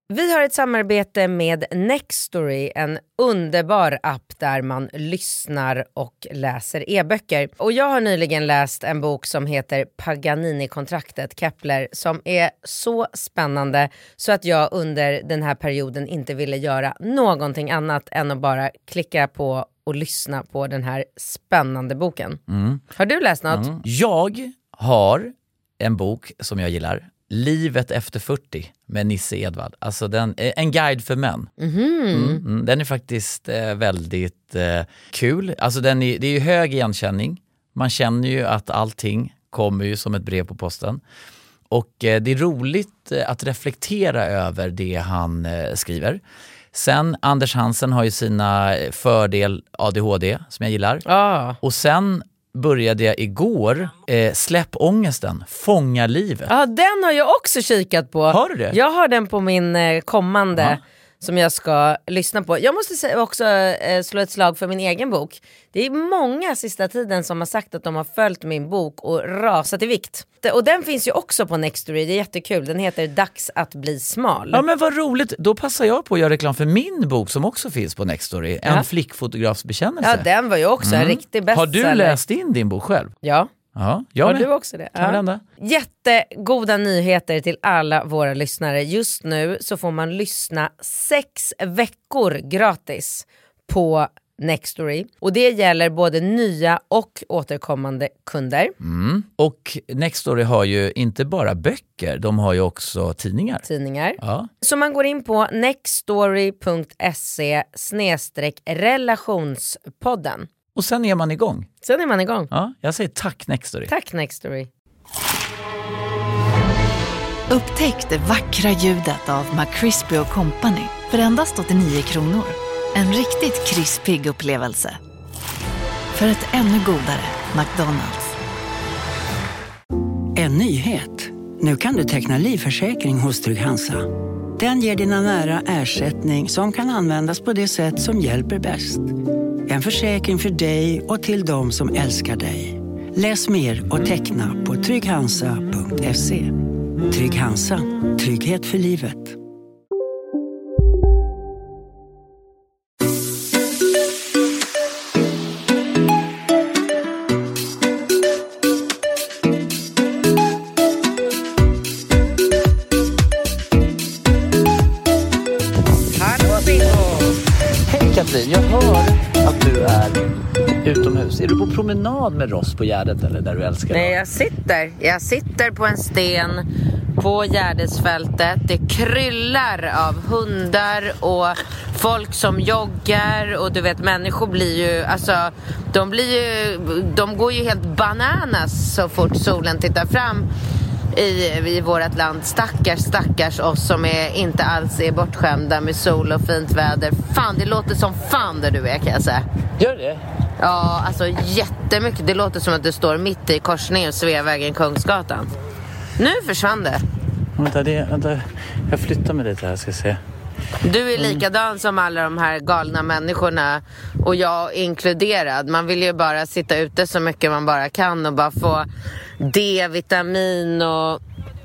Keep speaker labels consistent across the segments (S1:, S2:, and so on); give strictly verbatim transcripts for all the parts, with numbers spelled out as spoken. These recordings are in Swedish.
S1: Vi har ett samarbete med Nextory, en underbar app där man lyssnar och läser e-böcker. Och jag har nyligen läst en bok som heter Paganini-kontraktet, Kepler, som är så spännande så att jag under den här perioden inte ville göra någonting annat än att bara klicka på och lyssna på den här spännande boken. Mm. Har du läst något?
S2: Mm. Jag har en bok som jag gillar. Livet efter fyrtio med Nisse Edvard. Alltså den, en guide för män. Mm-hmm. Mm, mm, den är faktiskt eh, väldigt eh, kul. Alltså den är, det är ju hög igenkänning. Man känner ju att allting kommer ju som ett brev på posten. Och eh, det är roligt eh, att reflektera över det han eh, skriver. Sen Anders Hansen har ju sina fördel A D H D som jag gillar.
S1: Ah.
S2: Och sen började jag igår eh, Släpp ångesten, Fånga livet.
S1: Ja, den har jag också kikat på.
S2: Har du det?
S1: Jag har den på min eh, kommande
S2: ja.
S1: som jag ska lyssna på. Jag måste säga också eh, slå ett slag för min egen bok. Det är många sista tiden som har sagt att de har följt min bok och rasat i vikt. Och den finns ju också på Nextory, det är jättekul. Den heter Dags att bli smal.
S2: Ja, men vad roligt. Då passar jag på att göra reklam för min bok som också finns på Nextory. En
S1: ja.
S2: flickfotografs bekännelse.
S1: Ja, den var ju också mm. en riktig bestseller.
S2: Har du läst in din bok själv?
S1: Ja.
S2: Ja, jag
S1: har
S2: med.
S1: du också det? Ja. Jättegoda nyheter till alla våra lyssnare. Just nu så får man lyssna sex veckor gratis på Nextory. Och det gäller både nya och återkommande kunder.
S2: Mm. Och Nextory har ju inte bara böcker, de har ju också tidningar.
S1: Tidningar.
S2: Ja.
S1: Så man går in på nextory.se snedstreck relationspodden.
S2: Och sen är man igång.
S1: Sen är man igång.
S2: Ja, jag säger tack Nextory.
S1: Tack Nextory.
S3: Upptäck det vackra ljudet av McCrispy och Company för endast åttionio kronor. En riktigt krispig upplevelse. För ett ännu godare McDonald's.
S4: En nyhet. Nu kan du teckna livförsäkring hos Trygg Hansa. Den ger dina nära ersättning som kan användas på det sätt som hjälper bäst. En försäkring för dig och till de som älskar dig. Läs mer och teckna på trygghansa punkt se. Trygg Hansa. Trygghet för livet.
S2: Jag hör att du är utomhus. Är du på promenad med Ross på Gärdet eller där du älskar?
S1: Nej, jag sitter. Jag sitter på en sten på Gärdesfältet. Det kryllar av hundar och folk som joggar. Och du vet, människor blir ju, alltså, de blir ju, de går ju helt bananas så fort solen tittar fram. I, i vårt land. Stackars, stackars oss som är, inte alls är bortskämda med sol och fint väder. Fan, det låter som fan där du är, kan jag säga.
S2: Gör det?
S1: Ja, alltså jättemycket. Det låter som att du står mitt i korsningen Sveavägen Kungsgatan. Nu försvann det.
S2: Vänta, det, vänta. Jag flyttar mig lite här, ska se.
S1: Du är likadan som alla de här galna människorna. Och jag inkluderad. Man vill ju bara sitta ute så mycket man bara kan och bara få D-vitamin och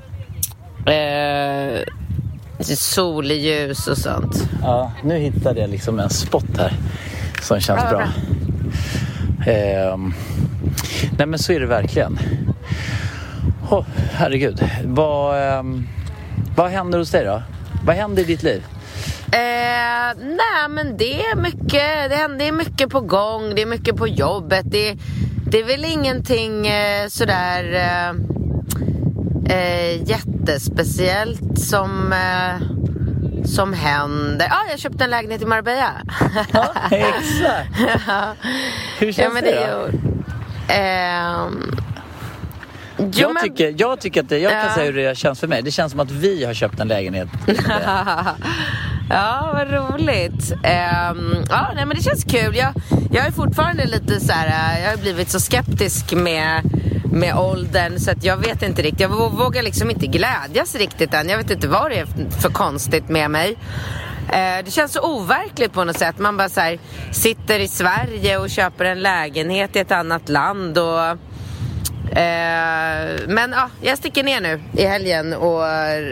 S1: eh, solljus och sånt.
S2: Ja, nu hittade jag liksom en spot här som känns ja, bra. bra. Eh, nej men så är det verkligen. Oh, herregud. Vad, eh, vad händer hos dig då? Vad händer i ditt liv?
S1: Eh, nej men det är mycket, det händer mycket på gång, det är mycket på jobbet, det, det är väl ingenting eh, sådär eh, eh, jättespeciellt som, eh, som händer. Ja, ah, jag köpte en lägenhet i Marbella.
S2: Ja, exakt. Hur känns ja, men det, det då? Eh, Jo, jag, men... tycker, jag tycker att det, jag kan ja. säga hur det känns för mig. Det känns som att vi har köpt en lägenhet.
S1: Ja, vad roligt. um, Ja, nej, men det känns kul. Jag, jag är fortfarande lite så här. Jag har blivit så skeptisk med, med åldern. Så att jag vet inte riktigt. Jag vågar liksom inte glädjas riktigt än. Jag vet inte vad det är för konstigt med mig. uh, Det känns så overkligt på något sätt. Man bara så här, sitter i Sverige och köper en lägenhet i ett annat land och Eh, men ja, jag sticker ner nu i helgen och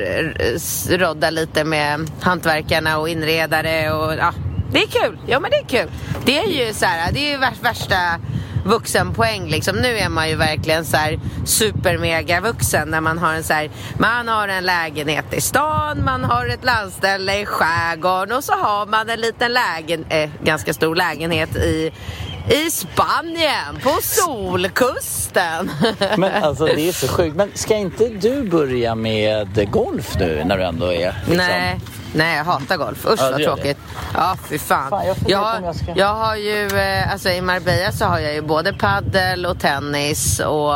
S1: r- roddar lite med hantverkarna och inredare och ja, det är kul. Ja, men det är kul. Det är ju så här, det är ju värsta vuxenpoäng liksom. Nu är man ju verkligen så här supermega vuxen när man har en så här, man har en lägenhet i stan, man har ett landställe i skärgården och så har man en liten lägen, eh, ganska stor lägenhet i I Spanien, på solkusten.
S2: Men alltså det är så sjukt. Men ska inte du börja med golf nu när du ändå är liksom...
S1: Nej, nej, jag hatar golf. Usch,
S2: Ja,
S1: vad
S2: det gör
S1: tråkigt. Ja, fy fan.
S2: Fan, jag får
S1: jag,
S2: veta om jag ska-
S1: jag har ju, eh, alltså i Marbella så har jag ju både paddel och tennis och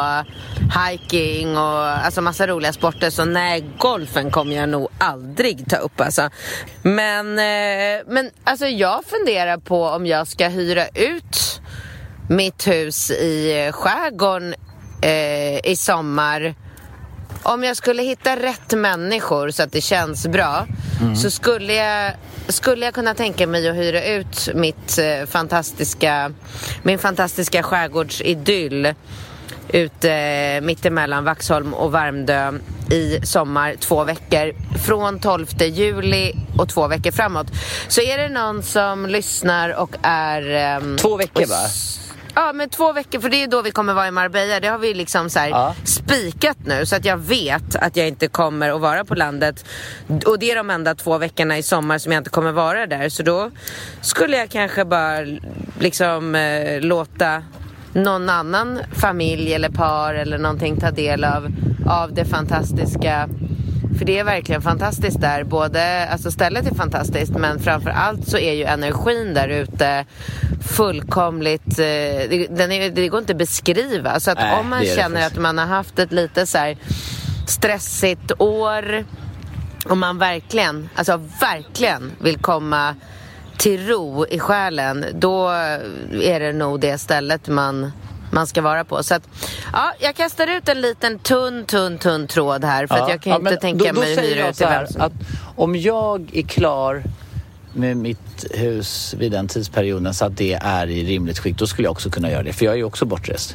S1: hiking och alltså massa roliga sporter. Så nej, golfen kommer jag nog aldrig ta upp alltså. Men, eh, men alltså jag funderar på om jag ska hyra ut mitt hus i skärgården eh, i sommar. Om jag skulle hitta rätt människor så att det känns bra, mm. så skulle jag, skulle jag kunna tänka mig att hyra ut mitt eh, fantastiska, min fantastiska skärgårdsidyll ute eh, mittemellan Vaxholm och Värmdö i sommar två veckor från tolfte juli och två veckor framåt. Så är det någon som lyssnar och är eh,
S2: Två veckor
S1: och,
S2: va?
S1: Ja, men två veckor, för det är då vi kommer vara i Marbella. Det har vi liksom så här
S2: ja.
S1: spikat nu, så att jag vet att jag inte kommer att vara på landet. Och det är de enda två veckorna i sommar som jag inte kommer vara där. Så då skulle jag kanske bara liksom eh, låta någon annan familj eller par eller någonting ta del av, av det fantastiska. För det är verkligen fantastiskt där. Både, alltså stället är fantastiskt, men framför allt så är ju energin där ute fullkomligt, eh, det, den är, det går inte att beskriva. Så att
S2: Nej,
S1: om man känner att man har haft ett lite så här stressigt år och man verkligen, alltså verkligen vill komma till ro i själen, då är det nog det stället man man ska vara på. Så att, ja, jag kastar ut en liten tunn, tunn, tunn tråd här. För
S2: ja,
S1: att jag kan
S2: ja,
S1: inte
S2: men
S1: tänka
S2: då, då
S1: mig hyra ut till vem som...
S2: att om jag är klar med mitt hus vid den tidsperioden så att det är i rimligt skick, då skulle jag också kunna göra det. För jag är ju också bortrest.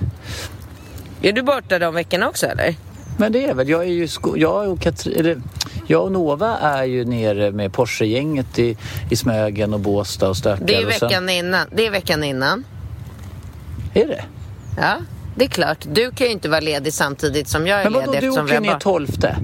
S1: Är du borta de veckorna också, eller?
S2: Men det är väl, jag är ju sko- jag och Katrin, eller jag och Nova är ju nere med Porsche-gänget i, i Smögen och Båstad och stökar.
S1: Det är veckan
S2: sen...
S1: innan. Det är veckan innan.
S2: Är det?
S1: Ja, det är klart. Du kan ju inte vara ledig samtidigt som jag är
S2: men
S1: ledig.
S2: Men vadå, du åker
S1: vi
S2: ner
S1: bara...
S2: tolfte?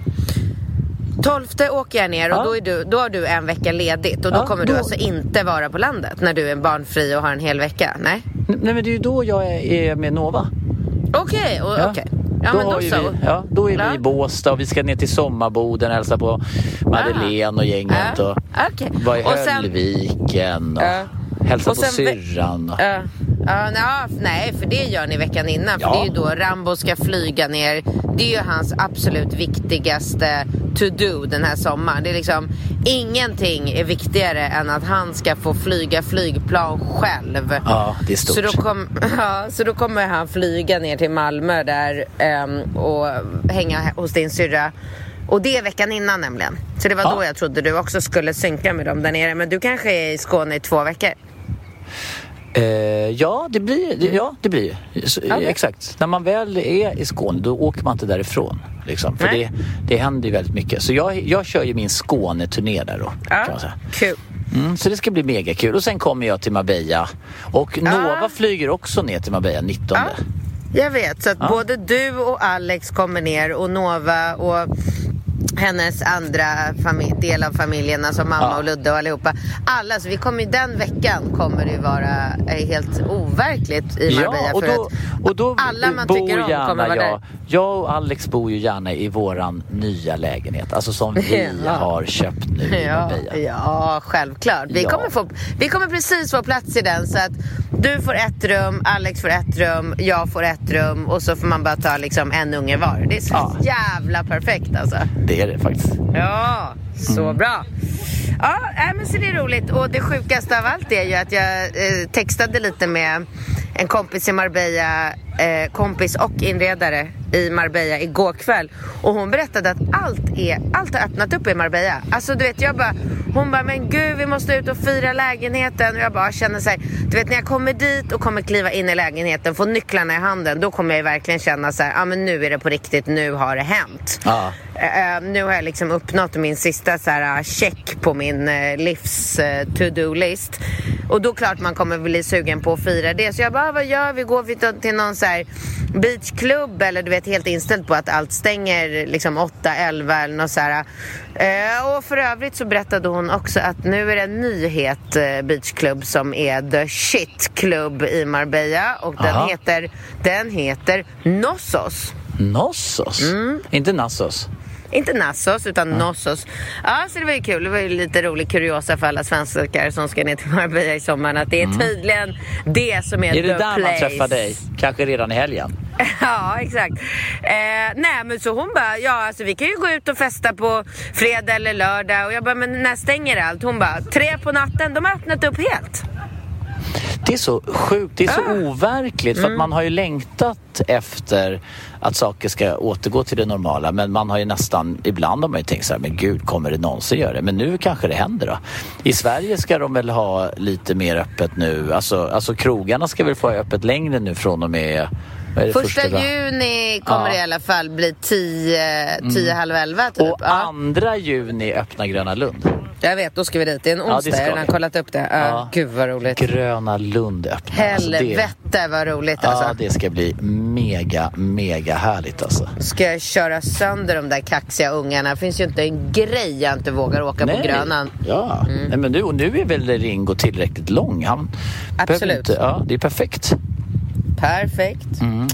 S1: Tolfte åker jag ner och
S2: ja.
S1: då, är du, då har du en vecka ledigt. Och då
S2: ja,
S1: kommer
S2: då...
S1: du alltså inte vara på landet när du är barnfri och har en hel vecka, nej?
S2: N- nej men det är ju då jag är, är med Nova.
S1: Okej, okay,
S2: ja.
S1: okej. Okay. Ja,
S2: då
S1: men då
S2: vi,
S1: så.
S2: ja, då är
S1: ja.
S2: vi i Båstad och vi ska ner till Sommarboden och hälsa på Madeleine och gänget
S1: ja.
S2: och
S1: okay.
S2: vara i
S1: och sen...
S2: Höllviken och
S1: ja.
S2: hälsa
S1: och
S2: på
S1: sen...
S2: syrran. Och...
S1: Ja. Ja, nej, för det gör ni veckan innan. För
S2: ja.
S1: det är ju då Rambo ska flyga ner. Det är ju hans absolut viktigaste to-do den här sommaren. Det är liksom, ingenting är viktigare än att han ska få flyga flygplan själv.
S2: Ja, det är stort.
S1: Så då, kom, ja, så då kommer han flyga ner till Malmö där um, och hänga hos din syrra. Och det är veckan innan nämligen. Så det var ja. då jag trodde du också skulle synka med dem där nere. Men du kanske är i Skåne i två veckor.
S2: Uh, ja, det blir det, ja, det blir så, okay. Exakt. När man väl är i Skåne, då åker man inte därifrån liksom. För det, det händer ju väldigt mycket. Så jag, jag kör ju min Skåne-turné där då,
S1: ja,
S2: kan man säga.
S1: Kul.
S2: Mm, så det ska bli mega kul. Och sen kommer jag till Marbella. Och
S1: ja.
S2: Nova flyger också ner till Marbella nittonde.
S1: Ja, jag vet. Så att ja. både du och Alex kommer ner och Nova och hennes andra familj, del av familjen, alltså mamma ja. och Ludde och allihopa. Alla, så vi kommer ju den veckan kommer det ju vara helt overkligt i Marbella.
S2: Ja, och
S1: för
S2: då,
S1: att
S2: och då
S1: alla man tycker om
S2: gärna,
S1: kommer vara
S2: jag,
S1: där.
S2: Jag och Alex bor ju gärna i våran nya lägenhet. Alltså som vi ja. har köpt nu i
S1: ja,
S2: Marbella.
S1: Ja, självklart. Vi, ja. kommer få, vi kommer precis få plats i den. Så att du får ett rum, Alex får ett rum, jag får ett rum. Och så får man bara ta liksom en unge var. Det är så ja. jävla perfekt alltså.
S2: Det är det faktiskt.
S1: Ja, så mm. bra. Ja, men så det är roligt. Och det sjukaste av allt är ju att jag eh, textade lite med en kompis i Marbella, eh, kompis och inredare i Marbella igår kväll. Och hon berättade att allt, är, allt har öppnat upp i Marbella. Alltså du vet, jag bara, hon bara, men gud vi måste ut och fira lägenheten. Och jag bara känner så här, du vet när jag kommer dit och kommer kliva in i lägenheten, få nycklarna i handen, då kommer jag verkligen känna så här, ja ah, men nu är det på riktigt, nu har det hänt.
S2: Ja.
S1: Uh, nu har jag liksom uppnått min sista så här, check på min uh, livs uh, to-do-list. Och då klart man kommer bli sugen på att fira det. Så jag bara, vad gör vi? Går vi till någon så här beachklubb? Eller du vet, helt inställt på att allt stänger liksom åtta, elva eller något så här. Uh, och för övrigt så berättade hon också att nu är det en nyhet uh, beachklubb som är The Shit Club i Marbella. Och den
S2: Aha.
S1: heter, den heter Nossos.
S2: Nossos? Mm. Inte Nassos?
S1: Inte Nassos utan ja. Nossos. Ja, så det var ju kul. Det var ju lite rolig kuriosa för alla svenskar som ska ner till Marbella i sommaren, att det är tydligen mm. det som är,
S2: är
S1: the
S2: det där
S1: place.
S2: Man träffar dig? Kanske redan i helgen?
S1: Ja, exakt. Eh, nej, men så hon bara, ja alltså vi kan ju gå ut och festa på fredag eller lördag. Och jag bara, men när stänger allt? Hon bara, tre på natten. De har öppnat upp helt.
S2: Det är så sjukt, det är så
S1: ah.
S2: overkligt. För
S1: mm.
S2: att man har ju längtat efter att saker ska återgå till det normala. Men man har ju nästan, ibland har man ju tänkt så här, men gud, kommer det någonsin göra det? Men nu kanske det händer då. I Sverige ska de väl ha lite mer öppet nu. Alltså, alltså krogarna ska väl få öppet längre nu från och med...
S1: Första, första juni kommer ja. det i alla fall bli tio, tio mm. halv elva typ.
S2: Och ja. andra juni öppnar Gröna Lund.
S1: Jag vet, då ska vi dit. Det är en onsdag, ja, jag har kollat upp det. Ja. Ja. Gud vad roligt.
S2: Gröna Lund öppnar.
S1: Helvete alltså det... vad roligt alltså.
S2: Ja, det ska bli mega, mega härligt alltså.
S1: Ska jag köra sönder de där kaxiga ungarna? Det finns ju inte en grej jag inte vågar åka Nej. på Grönan.
S2: Ja, mm. Nej, men nu, och nu är väl Ringo tillräckligt lång. Han
S1: Absolut.
S2: Inte, ja, det är perfekt.
S1: Perfekt.
S2: Mm.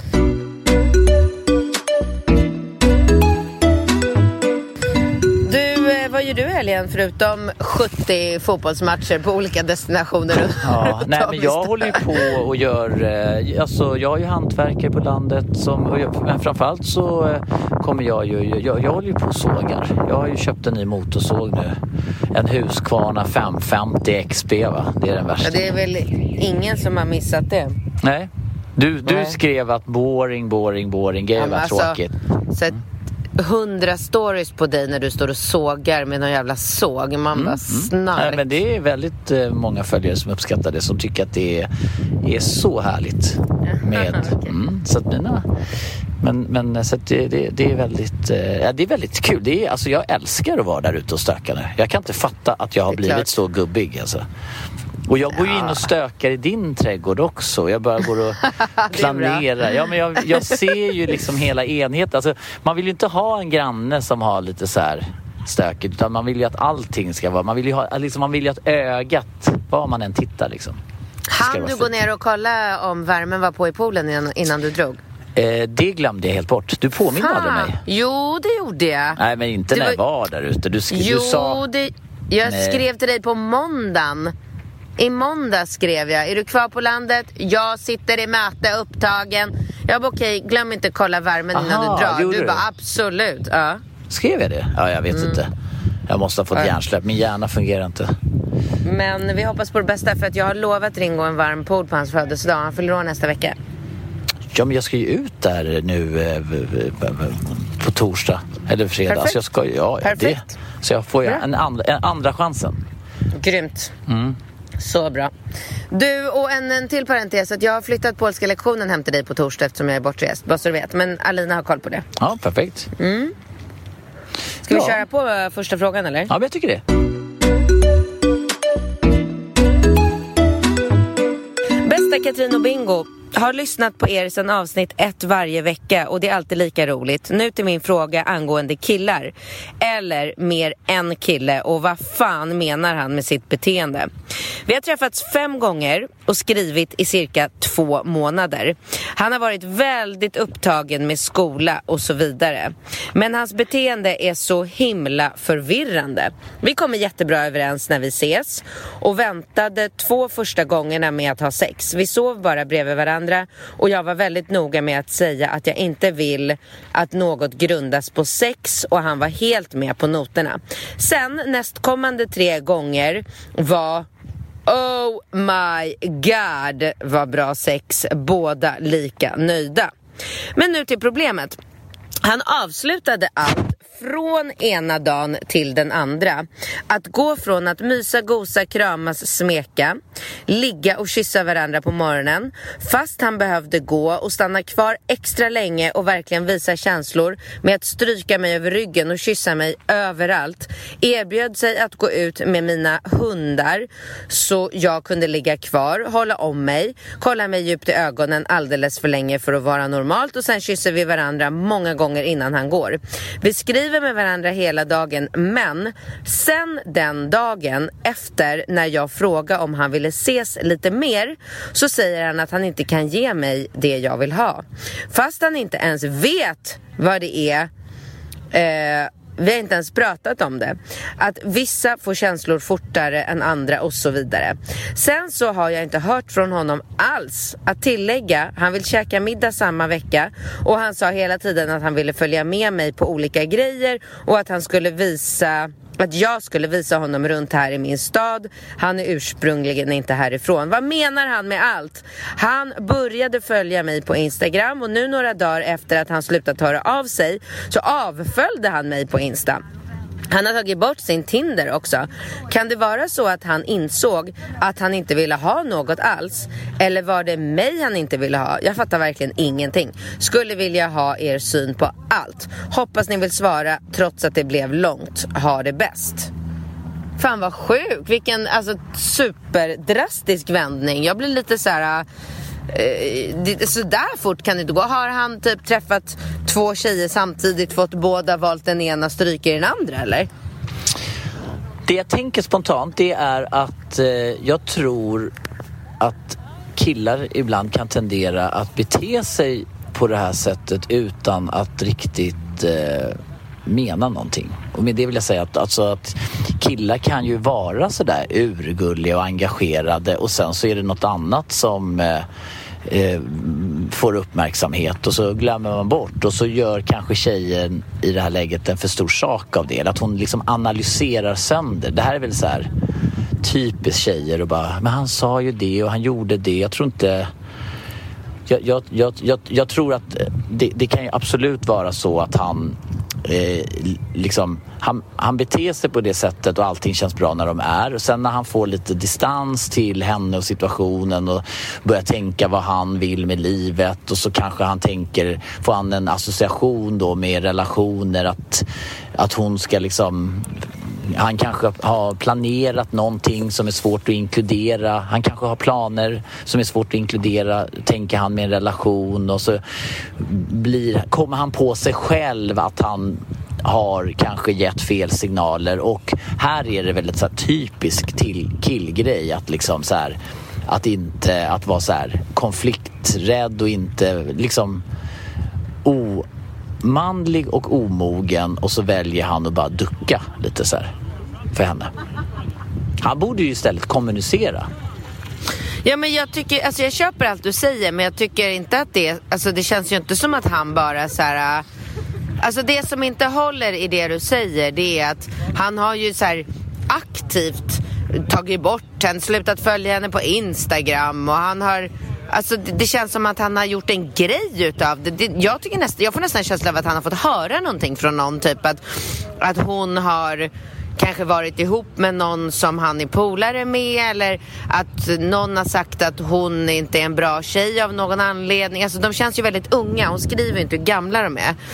S1: Du, vad gör du helgen förutom sjuttio fotbollsmatcher på olika destinationer?
S2: Ja, nej, men jag håller ju på och gör, alltså jag är ju hantverkare på landet som, och jag, men framförallt så kommer jag ju, jag, jag håller ju på och sågar. Jag har ju köpt en ny motorsåg nu. En Husqvarna fem femtio X P, va? Det är den värsta.
S1: Ja, det är väl ingen som har missat det.
S2: Nej. Du, du
S1: Nej.
S2: skrev att boring, boring, boring, gud ja, vad alltså, tråkigt.
S1: Så hundra stories på dig när du står och sågar med någon jävla såg. Man mm, bara snark.
S2: Nej, men det är väldigt eh, många följare som uppskattar det, som tycker att det är, är så härligt med. Okay. Mm, så att mina... Men, men så att det, det, det är väldigt eh, det är väldigt kul. Det är, alltså, jag älskar att vara där ute och stöka nu. Jag kan inte fatta att jag har blivit klart. så gubbig alltså. Och jag går ju in och stökar i din trädgård också. Jag bara går och planerar. Ja, men jag, jag ser ju liksom hela enheten. Alltså, man vill ju inte ha en granne som har lite så här stökigt, utan man vill ju att allting ska vara... Man vill ju, ha, liksom, man vill ju att ögat, var man än tittar liksom.
S1: Han du gå ner och kolla om värmen var på i poolen innan, innan du drog?
S2: Eh, det glömde jag helt bort. Du påminner aldrig mig.
S1: Jo, det gjorde jag.
S2: Nej, men inte det när var... jag var där ute. Du, sk-
S1: jo,
S2: du sa...
S1: det... jag Nej. skrev till dig på måndagen. I måndag skrev jag, är du kvar på landet? Jag sitter i möte upptagen. Jag bara okej, okay, glöm inte kolla värmen Aha, innan du drar. Du bara absolut, ja.
S2: Skrev jag det? Ja, jag vet mm. inte. Jag måste ha fått ja. hjärnsläpp, min hjärna fungerar inte.
S1: Men vi hoppas på det bästa, för att jag har lovat Ringo en varm pool på hans födelsedag. Han fyller år nästa vecka.
S2: Ja, men jag ska ju ut där nu eh, på torsdag eller fredag.
S1: Perfekt.
S2: Så jag ska, ja,
S1: Perfekt.
S2: Det. Så jag får ju en andra, en andra chansen.
S1: Grymt.
S2: Mm.
S1: Så bra. Du, och en, en till parentes, att jag har flyttat polska lektionen hem till dig på torsdag eftersom jag är bortrest, bara så du vet. Men Alina har koll på det.
S2: Ja, perfekt.
S1: Mm. Ska ja. vi köra på första frågan eller?
S2: Ja, men jag tycker det.
S1: Bästa Katrin och Bingo, har lyssnat på er sedan avsnitt ett varje vecka och det är alltid lika roligt. Nu till min fråga angående killar. Eller mer en kille, och vad fan menar han med sitt beteende? Vi har träffats fem gånger och skrivit i cirka två månader. Han har varit väldigt upptagen med skola och så vidare. Men hans beteende är så himla förvirrande. Vi kommer jättebra överens när vi ses och väntade två första gångerna med att ha sex. Vi sov bara bredvid varandra och jag var väldigt noga med att säga att jag inte vill att något grundas på sex, och han var helt med på noterna. Sen nästkommande tre gånger var Oh my god, vad bra sex. Båda lika nöjda. Men nu till problemet. Han avslutade allt från ena dagen till den andra. Att gå från att mysa, gosa, kramas, smeka, ligga och kyssa varandra på morgonen, fast han behövde gå, och stanna kvar extra länge och verkligen visa känslor med att stryka mig över ryggen och kyssa mig överallt. Erbjöd sig att gå ut med mina hundar så jag kunde ligga kvar, hålla om mig, kolla mig djupt i ögonen alldeles för länge för att vara normalt, och sen kysser vi varandra många gånger innan han går. Vi skriver med varandra hela dagen, men sen den dagen efter, när jag frågar om han ville ses lite mer, så säger han att han inte kan ge mig det jag vill ha. Fast han inte ens vet vad det är. Eh, vi har inte ens pratat om det. Att vissa får känslor fortare än andra och så vidare. Sen så har jag inte hört från honom alls. Att tillägga, han vill käka middag samma vecka, och han sa hela tiden att han ville följa med mig på olika grejer, och att han skulle visa... att jag skulle visa honom runt här i min stad. Han är ursprungligen inte härifrån. Vad menar han med allt? Han började följa mig på Instagram, och nu några dagar efter att han slutat höra av sig så avföljde han mig på Insta. Han har tagit bort sin Tinder också. Kan det vara så att han insåg att han inte ville ha något alls? Eller var det mig han inte ville ha? Jag fattar verkligen ingenting. Skulle vilja ha er syn på allt. Hoppas ni vill svara trots att det blev långt. Ha det bäst. Fan vad sjuk. Vilken alltså, superdrastisk vändning. Jag blir lite så här... Eh, så där fort kan det inte gå. Har han typ träffat två tjejer samtidigt, fått båda valt den ena, stryker den andra, eller?
S2: Det jag tänker spontant, det är att eh, jag tror att killar ibland kan tendera att bete sig på det här sättet utan att riktigt eh, mena någonting. Och med det vill jag säga att, alltså, att killar kan ju vara sådär urgulliga och engagerade, och sen så är det något annat som eh, eh, får uppmärksamhet, och så glömmer man bort, och så gör kanske tjejen i det här läget en för stor sak av det, att hon liksom analyserar sönder. Det här är väl så här typiskt tjejer, och bara, men han sa ju det och han gjorde det. Jag tror inte... Jag, jag, jag, jag, jag tror att det, det kan ju absolut vara så att han eh, liksom han, han beter sig på det sättet och allting känns bra när de är. Och sen när han får lite distans till henne och situationen och börjar tänka vad han vill med livet, och så kanske han tänker, får han en association då med relationer, att, att hon ska liksom... Han kanske har planerat någonting som är svårt att inkludera. Han kanske har planer som är svårt att inkludera, tänker han, med en relation. Och så blir, kommer han på sig själv att han har kanske gett fel signaler. Och här är det väldigt så här typisk till killgrej att liksom så här, att inte att vara så här konflikträdd och inte liksom o manlig och omogen, och så väljer han att bara ducka lite så här för henne. Han borde ju istället kommunicera.
S1: Ja, men jag tycker, alltså jag köper allt du säger, men jag tycker inte att det, alltså det känns ju inte som att han bara så här, alltså det som inte håller i det du säger, det är att han har ju så här aktivt tagit bort henne, slutat följa henne på Instagram, och han har... Alltså det, det känns som att han har gjort en grej utav det. det jag, tycker nästan, jag får nästan en känsla av att han har fått höra någonting från någon. Typ att, att hon har kanske varit ihop med någon som han är polare med. Eller att någon har sagt att hon inte är en bra tjej av någon anledning. Alltså de känns ju väldigt unga. Hon skriver inte hur gamla de är.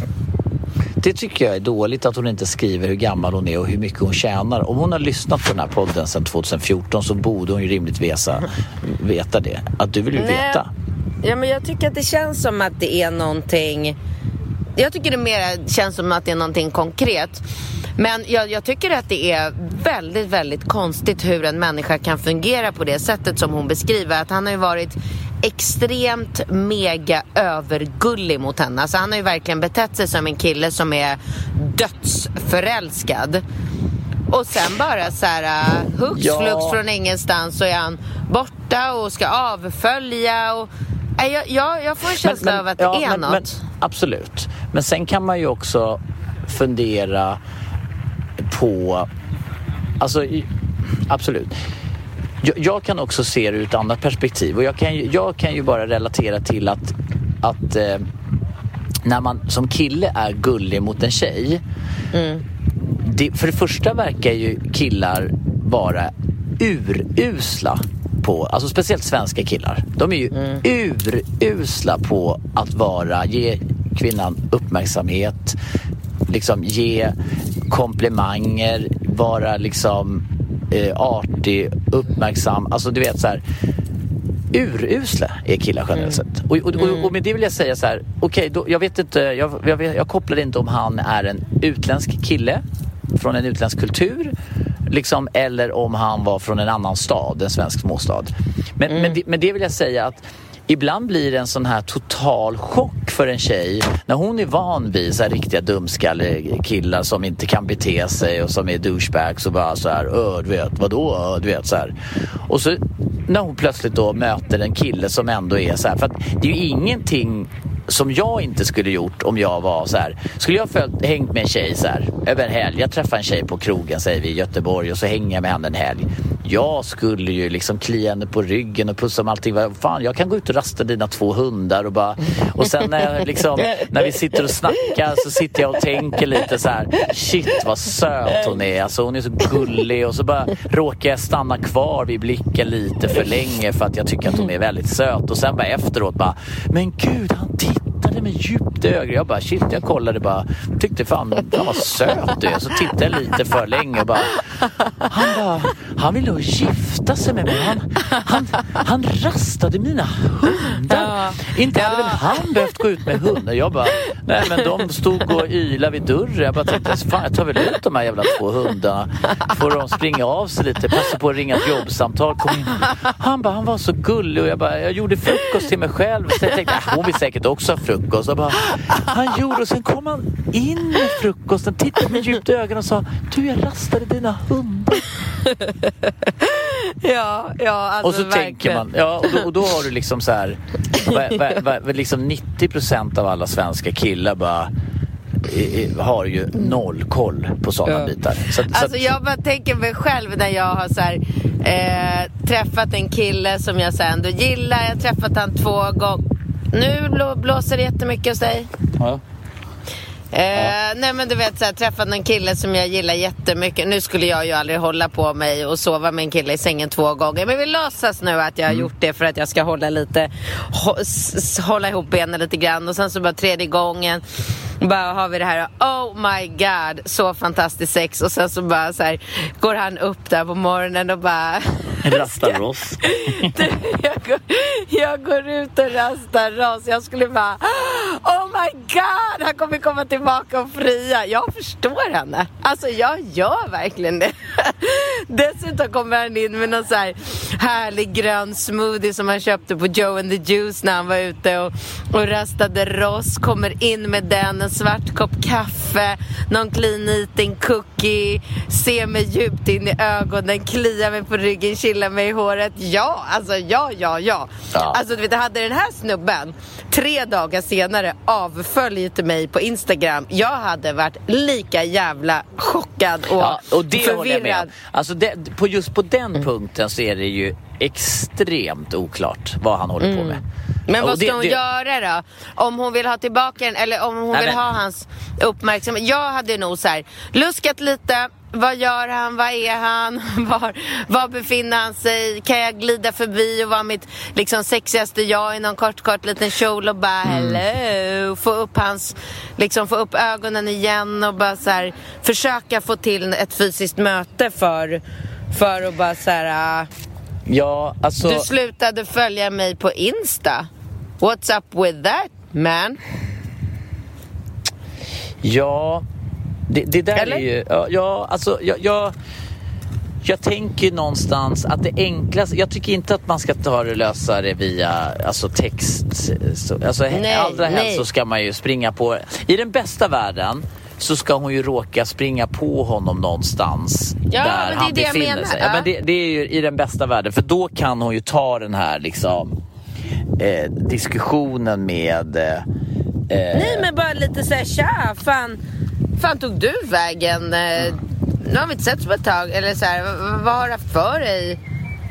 S2: Det tycker jag är dåligt, att hon inte skriver hur gammal hon är och hur mycket hon tjänar. Om hon har lyssnat på den här podden sedan tjugohundrafjorton så borde hon ju rimligt veta, veta det. Att du vill ju
S1: Nej.
S2: veta.
S1: Ja, men jag tycker att det känns som att det är någonting... Jag tycker det mer känns som att det är någonting konkret. Men jag, jag tycker att det är väldigt, väldigt konstigt hur en människa kan fungera på det sättet som hon beskriver. Att han har ju varit extremt mega övergullig mot henne. Alltså han har ju verkligen betett sig som en kille som är dödsförälskad. Och sen bara så här hux
S2: ja.
S1: flux från ingenstans så är han borta och ska avfölja. Och, jag, jag, jag får en känsla men, men, av att
S2: ja,
S1: det är
S2: men,
S1: något.
S2: Men, absolut. Men sen kan man ju också fundera på... Alltså, absolut. jag, jag kan också se det ur ett annat perspektiv. Och jag kan ju, jag kan ju bara relatera till att, att eh, när man som kille är gullig mot en tjej. Mm. Det, för det första verkar ju killar vara urusla på, alltså speciellt svenska killar. De är ju mm. urusla på att vara, ge kvinnan uppmärksamhet, liksom ge komplimanger, vara liksom eh, artig, uppmärksam. Alltså du vet så här, urusla är killar generellt sett. Mm. Och, och, och, och med det vill jag säga så här, okej, okay, jag vet inte, jag, jag, jag kopplar inte om han är en utländsk kille från en utländsk kultur liksom, eller om han var från en annan stad, en svensk småstad. Men, mm. men, det, men det vill jag säga att ibland blir det en sån här total chock för en tjej när hon är van vid så här riktiga dumskalle killar som inte kan bete sig och som är douchebags och bara så här, öh, du vet, vadå, du vet så här. Och så när hon plötsligt då möter en kille som ändå är så här, för att det är ju ingenting som jag inte skulle gjort om jag var så här. Skulle jag följt, hängt med en tjej så här över en helg. Jag träffar en tjej på krogen, säger vi, i Göteborg, och så hänger jag med henne en helg. Jag skulle ju liksom klia henne på ryggen och pussa om allting. Fan, jag kan gå ut och rasta dina två hundar och bara... Och sen när, jag liksom, när vi sitter och snackar så sitter jag och tänker lite så här: shit, vad söt hon är. Alltså hon är så gullig. Och så bara råkar jag stanna kvar vid blicken lite för länge för att jag tycker att hon är väldigt söt. Och sen bara efteråt bara, men gud, han tittade med djupt ögon. Jag bara, shit, jag kollade bara, tyckte fan, fan vad söt du är. Så tittade jag lite för länge och bara, han bara, han ville gifta sig med mig. Han, han, han rastade mina hundar. Ja. Inte hade ja. väl han behövt gå ut med hundar. Jag bara, nej men de stod och ylade vid dörren. Jag bara tänkte, fan, jag tar väl ut de här jävla två hundarna. Får de springa av sig lite, passa på att ringa ett jobbsamtal. Kom in. Han bara, han var så gullig. Och jag bara, jag gjorde frukost till mig själv. Så jag tänkte, hon vill säkert också ha frukost. Och bara, han gjorde, och sen kom han in med frukosten, tittade med djupt ögon och sa, du, jag rastade dina hundar.
S1: Ja, ja, alltså
S2: och så
S1: verkligen.
S2: Tänker man, ja, och då, och då har du liksom så här, va, va, va, liksom nittio procent av alla svenska killar bara i, har ju noll koll på sådana ja. bitar. Så,
S1: alltså
S2: så,
S1: jag bara tänker mig själv när jag har så här, eh, träffat en kille som jag sen då gillar. Jag har träffat han två gånger. Nu blå, blåser det jättemycket hos dig.
S2: Ja.
S1: Eh, ja. Nej men du vet så här, träffat en kille som jag gillar jättemycket. Nu skulle jag ju aldrig hålla på mig och sova med en kille i sängen två gånger. Men vi låtsas nu att jag har mm. gjort det för att jag ska hålla lite hå, s, hålla ihop benen lite grann. Och sen så bara tredje gången bara har vi det här, oh my god, så fantastiskt sex. Och sen så bara så här, går han upp där på morgonen och bara
S2: rastar ross.
S1: jag, går, jag går ut och rastar ross. Jag skulle bara, oh my god, han kommer komma tillbaka och fria. Jag förstår henne. Alltså jag gör verkligen det. Dessutom kommer han in med någon så här härlig grön smoothie som han köpte på Joe and the Juice när han var ute och, och rastade ross. Kommer in med den, en svart kopp kaffe, någon clean eating cookie, ser mig djupt in i ögonen, kliar mig på ryggen, chillar mig i håret. Ja, alltså ja, ja, ja. ja. Alltså du vet, jag hade den här snubben tre dagar senare avföljt mig på Instagram. Jag hade varit lika jävla chockad och, ja, och det förvirrad.
S2: Alltså det, på just på den mm. punkten så är det ju extremt oklart vad han håller mm. på med.
S1: Men vad ska
S2: det,
S1: hon
S2: det... göra
S1: då? Om hon vill ha tillbaka den, eller om hon Nej, vill men... ha hans uppmärksamhet. Jag hade nog så här luskat lite. Vad gör han? Vad är han? Var, var befinner han sig? Kan jag glida förbi och vara mitt liksom sexigaste jag i någon kort, kort liten kjol och bara mm. hello? Få upp hans, liksom få upp ögonen igen och bara så här försöka få till ett fysiskt möte för, för att bara så här...
S2: Ja, alltså...
S1: Du slutade följa mig på Insta. What's up with that, man?
S2: Ja, det, det där
S1: Eller?
S2: är ju... Ja, alltså, jag, jag, jag tänker någonstans att det enklaste... Jag tycker inte att man ska ta det lösa det via alltså, text. Så, alltså, nej, allra helst nej. Så ska man ju springa på... I den bästa världen så ska hon ju råka springa på honom någonstans
S1: ja,
S2: där
S1: men
S2: han
S1: det är det
S2: befinner
S1: jag menar.
S2: sig. Ja, men det, det är ju i den bästa världen. För då kan hon ju ta den här liksom eh, diskussionen med... Eh,
S1: Nej, men bara lite så här, tja, fan, fan tog du vägen? Eh, nu har vi inte sett på ett tag. Eller så här, vad, vad har du haft för dig?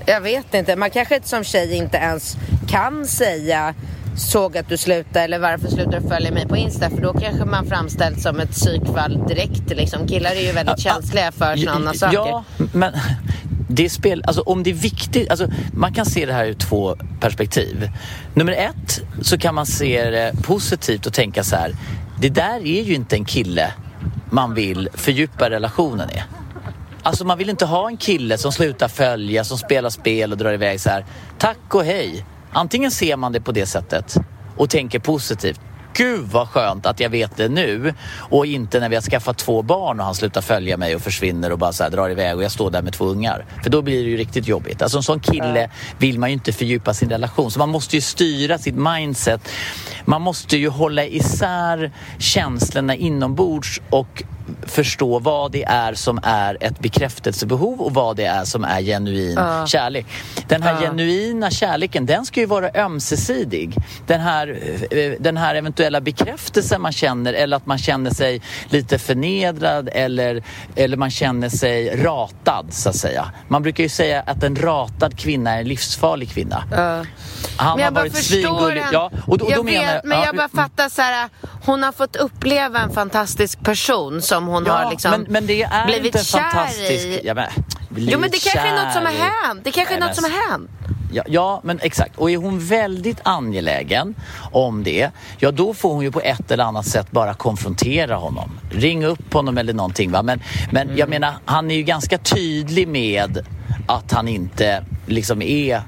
S1: Jag vet inte, man kanske inte som tjej inte ens kan säga såg att du slutade eller varför slutar du följa mig på Insta, för då kanske man framställs som ett psykfall direkt liksom. Killar är ju väldigt känsliga för sådana saker.
S2: Ja, men det spel, alltså om det är viktigt, alltså man kan se det här ur två perspektiv. Nummer ett så kan man se det positivt och tänka så här: det där är ju inte en kille man vill fördjupa relationen i. Alltså man vill inte ha en kille som slutar följa, som spelar spel och drar iväg så här. Tack och hej. Antingen ser man det på det sättet och tänker positivt. Gud vad skönt att jag vet det nu, och inte när vi har skaffat två barn och han slutar följa mig och försvinner och bara så här drar iväg och jag står där med två ungar. För då blir det ju riktigt jobbigt. Alltså en sån kille vill man ju inte fördjupa sin relation. Så man måste ju styra sitt mindset. Man måste ju hålla isär känslorna inombords och förstå vad det är som är ett bekräftelsebehov och vad det är som är genuin uh. kärlek. Den här uh. genuina kärleken, den ska ju vara ömsesidig. Den här, den här eventuella bekräftelsen man känner, eller att man känner sig lite förnedrad eller, eller man känner sig ratad, så att säga. Man brukar ju säga att en ratad kvinna är en livsfarlig kvinna. Uh. Han
S1: men jag
S2: har
S1: bara
S2: varit
S1: förstår en,
S2: ja, och då, och
S1: jag
S2: då
S1: vet,
S2: menar jag,
S1: men
S2: ja,
S1: jag bara fattar så här, hon har fått uppleva en fantastisk person som hon
S2: ja,
S1: har liksom
S2: men, men det är
S1: blivit
S2: inte
S1: kär
S2: fantastisk
S1: i.
S2: Ja, men,
S1: jo men det kanske är något som har hänt. Det kanske
S2: Nej,
S1: är något
S2: men,
S1: som har hänt.
S2: Ja, ja, men exakt. Och är hon väldigt angelägen om det, ja då får hon ju på ett eller annat sätt bara konfrontera honom. Ring upp honom eller någonting, va? Men, men mm. jag menar, han är ju ganska tydlig med att han inte liksom är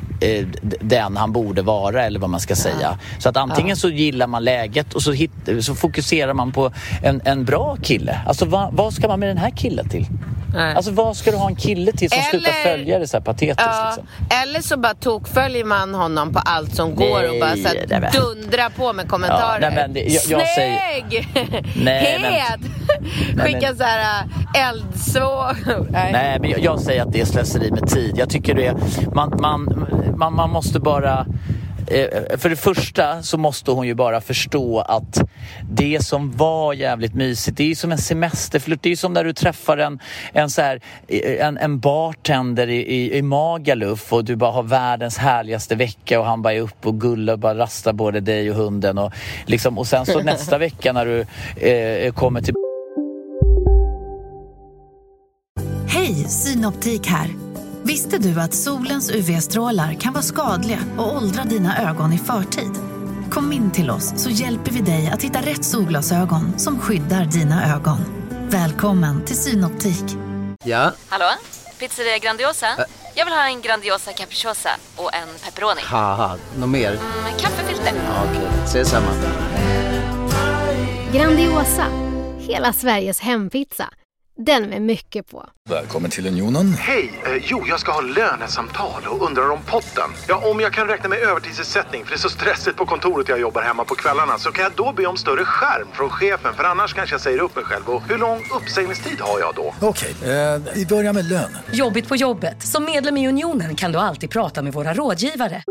S2: den han borde vara, eller vad man ska säga. Ja. Så att antingen ja. så gillar man läget och så, hit, så fokuserar man på en, en bra kille. Alltså vad, vad ska man med den här killen till? Nej. Alltså vad ska du ha en kille till som eller, slutar följa det så här patetiskt ja, liksom?
S1: Eller så bara tokföljer man honom på allt som nej, går och bara så här dundrar på med kommentarer.
S2: Ja, nej, men det, jag, jag
S1: Snygg!
S2: Nej,
S1: Het! Skicka så här eldsvåg.
S2: Nej. nej, men jag, jag säger att det är slöseri med tid. Jag tycker det är, man, man, man, man måste bara... För det första så måste hon ju bara förstå att det som var jävligt mysigt, det är ju som en semesterflört. Det är ju som när du träffar en, en, så här, en, en bartender i, i, i Magaluf och du bara har världens härligaste vecka och han bara är upp och gullar och bara rastar både dig och hunden och, liksom, och sen så nästa vecka när du eh, kommer till...
S3: Hej, Synoptik här. Visste du att solens U V-strålar kan vara skadliga och åldra dina ögon i förtid? Kom in till oss så hjälper vi dig att hitta rätt solglasögon som skyddar dina ögon. Välkommen till Synoptik.
S5: Ja?
S6: Hallå? Pizzeria Grandiosa? Ä- Jag vill ha en Grandiosa capriciosa och en pepperoni.
S5: Haha, något mer?
S6: Mm, kaffefilter.
S5: Ja, okej, okay. Ses samma.
S7: Grandiosa, hela Sveriges hempizza. Den med mycket på.
S8: Välkommen till Unionen.
S9: Hej, eh, jo jag ska ha lönesamtal och undrar om potten. Ja, om jag kan räkna med övertidsersättning för det är så stressigt på kontoret jag jobbar hemma på kvällarna, så kan jag då be om större skärm från chefen, för annars kanske jag säger upp mig själv. Och hur lång uppsägningstid har jag då?
S8: Okej, eh, vi börjar med lön.
S10: Jobbigt på jobbet. Som medlem i Unionen kan du alltid prata med våra rådgivare.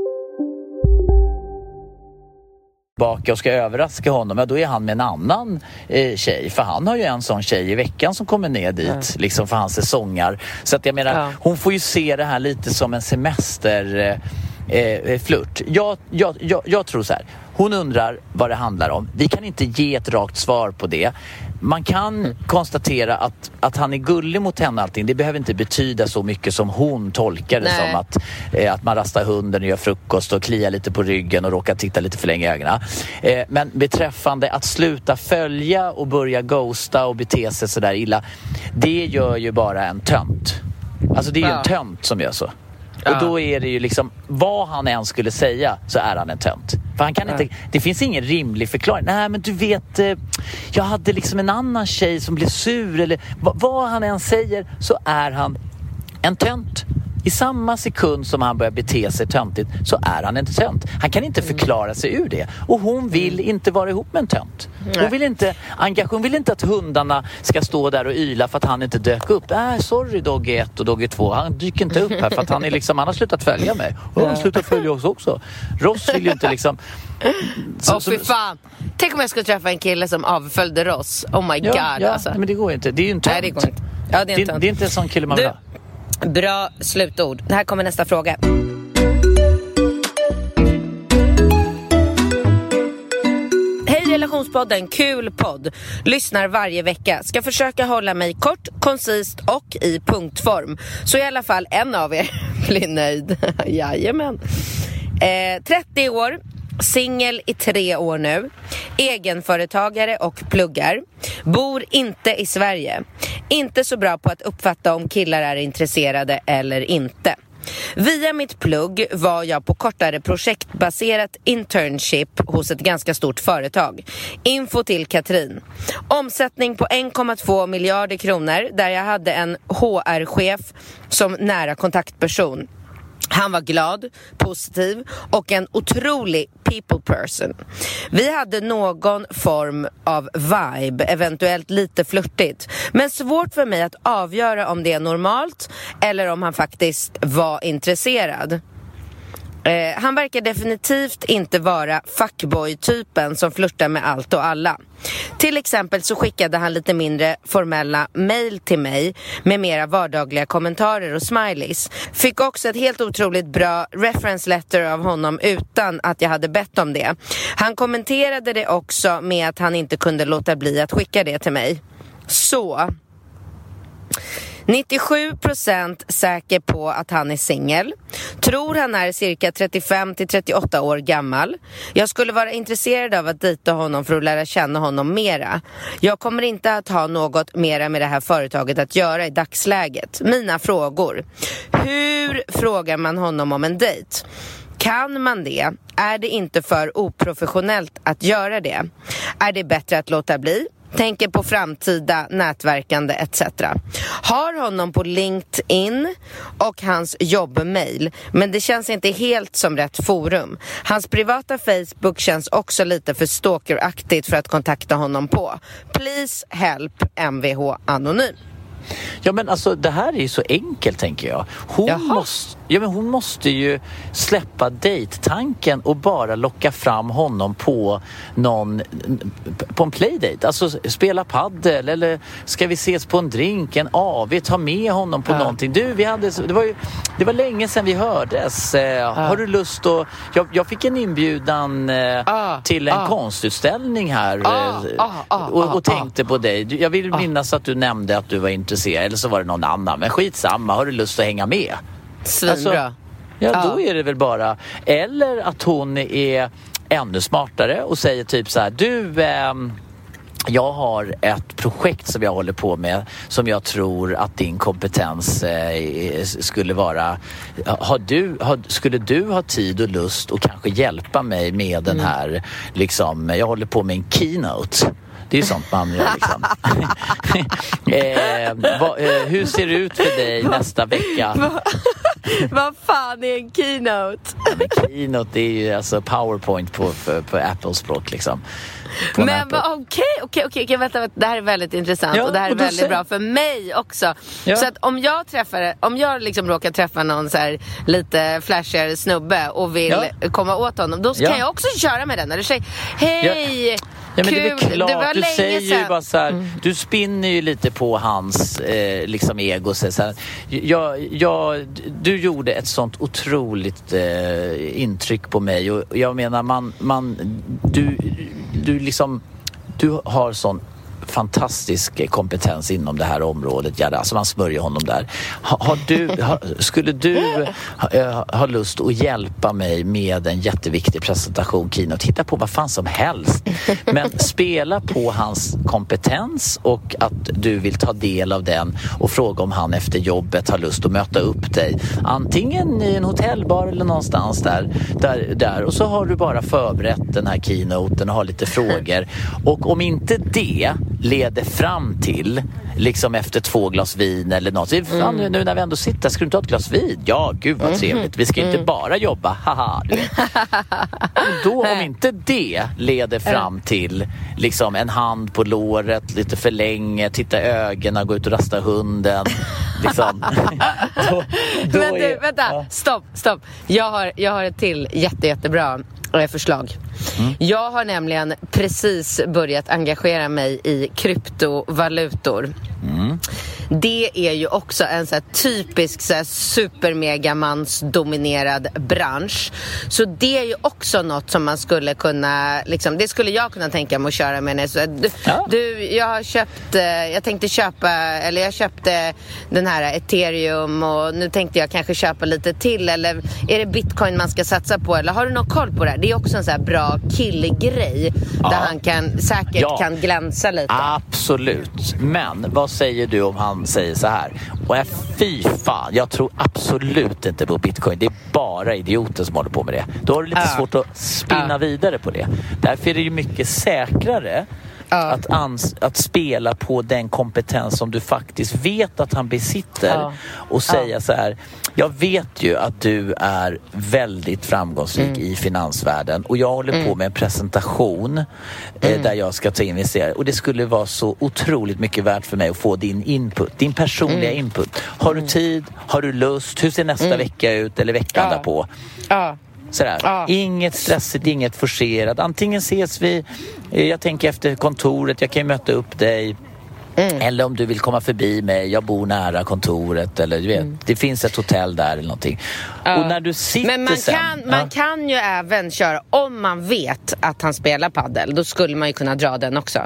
S2: Baka och ska överraska honom, ja då är han med en annan eh, tjej, för han har ju en sån tjej i veckan som kommer ner dit mm. liksom för hans säsongar. Så att jag menar, ja. hon får ju se det här lite som en semester eh, eh, flört. Jag, jag, jag, jag tror så här, hon undrar vad det handlar om. Vi kan inte ge ett rakt svar på det. Man kan mm. konstatera att, att han är gullig mot henne allting. Det behöver inte betyda så mycket som hon tolkar det Nej. som att, eh, att man rastar hunden och gör frukost och kliar lite på ryggen och råkar titta lite för länge i ögonen. Eh, men beträffande att sluta följa och börja ghosta och bete sig sådär illa, det gör ju bara en tönt. Alltså det är ju ja. en tönt som gör så. Ja. Och då är det ju liksom, vad han än skulle säga så är han en tönt. För han kan ja. inte, det finns ingen rimlig förklaring. Nej men du vet, jag hade liksom en annan tjej som blev sur, eller vad han än säger så är han en tönt. I samma sekund som han börjar bete sig töntigt så är han en tönt. Han kan inte förklara sig ur det. Och hon vill inte vara ihop med en tönt. Hon vill inte, hon vill inte att hundarna ska stå där och yla för att han inte dök upp. Äh, sorry Doggy ett och Doggy två. Han dyker inte upp här för att han, är liksom, han har slutat följa mig. Och han har slutat följa oss också. Ross vill ju inte liksom...
S1: Åh oh, fy fan. Tänk om jag skulle träffa en kille som avföljde Ross. Oh my
S2: ja,
S1: god
S2: ja,
S1: alltså.
S2: Men det går inte. Det är ju en tönt.
S1: Nej, det går inte. Ja, det, är
S2: det, det är inte en sån kille man vill ha.
S1: Bra slutord. Här kommer nästa fråga. Hej Relationspodden, kul podd. Lyssnar varje vecka. Ska försöka hålla mig kort, koncist och i punktform. Så i alla fall en av er blir nöjd. Jajamän. Eh, trettio år. Singel i tre år nu. Egenföretagare och pluggar. Bor inte i Sverige. Inte så bra på att uppfatta om killar är intresserade eller inte. Via mitt plugg var jag på kortare projektbaserat internship hos ett ganska stort företag. Info till Katrin. Omsättning på en komma två miljarder kronor där jag hade en H R-chef som nära kontaktperson. Han var glad, positiv och en otrolig people person. Vi hade någon form av vibe, eventuellt lite flirtigt. Men svårt för mig att avgöra om det är normalt eller om han faktiskt var intresserad. Eh, han verkar definitivt inte vara fuckboy-typen som flirtar med allt och alla. Till exempel så skickade han lite mindre formella mejl till mig med mera vardagliga kommentarer och smileys. Fick också ett helt otroligt bra reference letter av honom utan att jag hade bett om det. Han kommenterade det också med att han inte kunde låta bli att skicka det till mig. Så... nittiosju procent säker på att han är singel. Tror han är cirka trettiofem till trettioåtta år gammal. Jag skulle vara intresserad av att dejta honom för att lära känna honom mera. Jag kommer inte att ha något mera med det här företaget att göra i dagsläget. Mina frågor. Hur frågar man honom om en dejt? Kan man det? Är det inte för oprofessionellt att göra det? Är det bättre att låta bli? Tänker på framtida nätverkande et cetera. Har honom på LinkedIn och hans jobbmail, men det känns inte helt som rätt forum. Hans privata Facebook känns också lite för stalkeraktigt för att kontakta honom på. Please help M V H Anonym.
S2: Ja, men alltså det här är ju så enkelt, tänker jag. Hon måste, ja, men hon måste ju släppa dejttanken och bara locka fram honom på någon, på en playdate. Alltså spela paddel eller ska vi ses på en drink, en A V, ta med honom på ja. någonting. Du, vi hade, det var ju det var länge sedan vi hördes. Eh, ja. Har du lust att... Jag, jag fick en inbjudan eh, ah, till en ah. konstutställning här ah, eh, ah, ah, och, och tänkte ah, på dig. Jag vill minnas att du nämnde att du var intresserad, eller så var det någon annan. Men skitsamma, har du lust att hänga med?
S1: Svinbra.
S2: Alltså, ja, då är det väl bara... Eller att hon är ännu smartare och säger typ så här: du... Ehm, jag har ett projekt som jag håller på med som jag tror att din kompetens eh, skulle vara. Har du, har, skulle du ha tid och lust och kanske hjälpa mig med den här, liksom, jag håller på med en keynote. Det är ju sånt man gör liksom. eh, va, eh, hur ser det ut för dig nästa vecka?
S1: Vad fan är en keynote?
S2: Ja, men keynote, det är ju alltså PowerPoint på, på, på Apple-språk liksom.
S1: Men okej, okej, okej, vänta, vänta, det här är väldigt intressant ja, och det här är väldigt säger... bra för mig också. Ja. Så att om jag träffar, om jag liksom råkar träffa någon så här lite flashigare snubbe och vill ja. komma åt honom, då ska ja. jag också köra med den eller säga: hej, ja.
S2: Ja, men det är
S1: kul,
S2: klart,
S1: det var
S2: du
S1: länge
S2: säger
S1: sedan.
S2: ju bara så här, mm. du spinner ju lite på hans eh, liksom ego så här. Jag, jag, du gjorde ett sånt otroligt eh, intryck på mig och jag menar man, man du, du liksom du har sån fantastisk kompetens inom det här området, ja, alltså man smörjer honom där. Har, har du, har, skulle du ha, ha lust att hjälpa mig med en jätteviktig presentation, Kino? Titta på vad fan som helst. Men spela på hans kompetens och att du vill ta del av den och fråga om han efter jobbet har lust att möta upp dig. Antingen i en hotellbar eller någonstans där. där, där. Och så har du bara förberett den här keynoten och har lite frågor. Och om inte det leder fram till liksom efter två glas vin eller något. Fan, nu, nu när vi ändå sitter, ska du inte ha ett glas vin? Ja, gud vad trevligt. Vi ska ju inte bara jobba. Haha, du vet. Då om inte det leder fram till liksom en hand på låret lite för länge, titta i ögonen, gå ut och rasta hunden liksom. då, då
S1: Men du,
S2: är,
S1: vänta,
S2: ja.
S1: stopp, stopp. Jag har, jag har ett till jätte, jättebra förslag.
S2: Mm.
S1: Jag har nämligen precis börjat engagera mig i kryptovalutor.
S2: Mm.
S1: Det är ju också en så här typisk så här supermegamansdominerad bransch. Så det är ju också något som man skulle kunna liksom, det skulle jag kunna tänka mig att köra med. Så du,
S2: ja.
S1: du, jag har köpt, jag tänkte köpa, eller jag köpte den här Ethereum och nu tänkte jag kanske köpa lite till, eller är det Bitcoin man ska satsa på, eller har du någon koll på det här? Det är också en så här bra killgrej
S2: ja.
S1: där han kan, säkert
S2: ja.
S1: kan glänsa lite.
S2: Absolut. Men vad säger du om han säger så här? Och jag, fy fan, jag tror absolut inte på Bitcoin. Det är bara idioter som håller på med det. Då har du lite ja. svårt att spinna ja. vidare på det. Därför är det ju mycket säkrare ja. att, ans- att spela på den kompetens som du faktiskt vet att han besitter ja. och säga ja. så här: jag vet ju att du är väldigt framgångsrik mm. i finansvärlden och jag håller mm. på med en presentation mm. eh, där jag ska ta investera, och det skulle vara så otroligt mycket värt för mig att få din input, din personliga mm. input. Har du tid? Har du lust? Hur ser nästa mm. vecka ut eller veckan ja. därpå?
S1: Ja.
S2: Sådär.
S1: Ja.
S2: Inget stressigt, inget forcerat. Antingen ses vi, jag tänker efter kontoret, jag kan ju möta upp dig. Mm. Eller om du vill komma förbi mig, jag bor nära kontoret, eller du vet, mm. det finns ett hotell där eller någonting.
S1: Ja.
S2: Och när du sitter
S1: Men man
S2: sen,
S1: kan,
S2: ja.
S1: man kan ju även köra, om man vet att han spelar paddel, då skulle man ju kunna dra den också.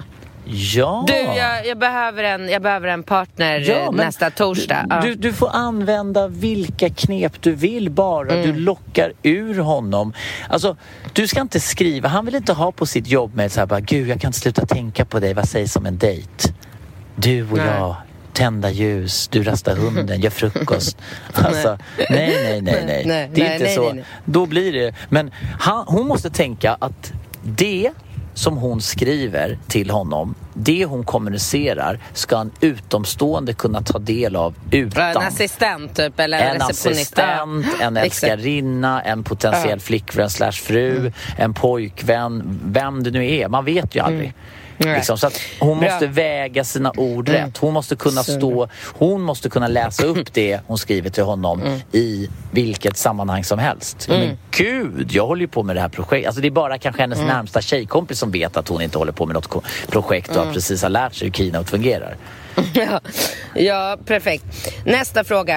S2: Ja.
S1: Du, jag, jag, behöver en, jag behöver en partner ja, nästa torsdag.
S2: Du,
S1: ja.
S2: du, du får använda vilka knep du vill, bara mm. du lockar ur honom. Alltså, du ska inte skriva, han vill inte ha på sitt jobb med så här bara, gud, jag kan inte sluta tänka på dig, vad sägs om en dejt? Du och nej. jag, tända ljus, du rastar hunden, gör frukost. Alltså, nej, nej, nej, nej. nej det är nej, inte nej, så. Nej, nej. Då blir det, men han, hon måste tänka att det som hon skriver till honom, det hon kommunicerar, ska en utomstående kunna ta del av utan.
S1: En assistent typ, eller
S2: en assistent, en älskarinna, en potentiell ja. flickvän slash fru, mm. en pojkvän, vem det nu är, man vet ju aldrig. Mm. Liksom, så att hon Bra. måste väga sina ord mm. rätt. Hon måste kunna stå, hon måste kunna läsa upp det hon skriver till honom mm. i vilket sammanhang som helst. Mm. Men gud, jag håller ju på med det här projektet. Alltså det är bara kanske hennes mm. närmsta tjejkompis som vet att hon inte håller på med något projekt och mm. precis har lärt sig hur Keynote fungerar.
S1: Ja, ja, perfekt. Nästa fråga.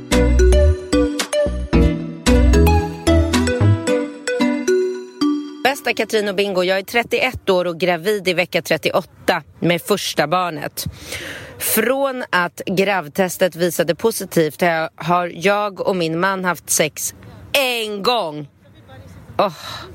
S1: Bästa Katrin och Bingo, jag är trettioett år och gravid i vecka trettioåtta med första barnet. Från att gravtestet visade positivt har jag och min man haft sex en gång. Oh,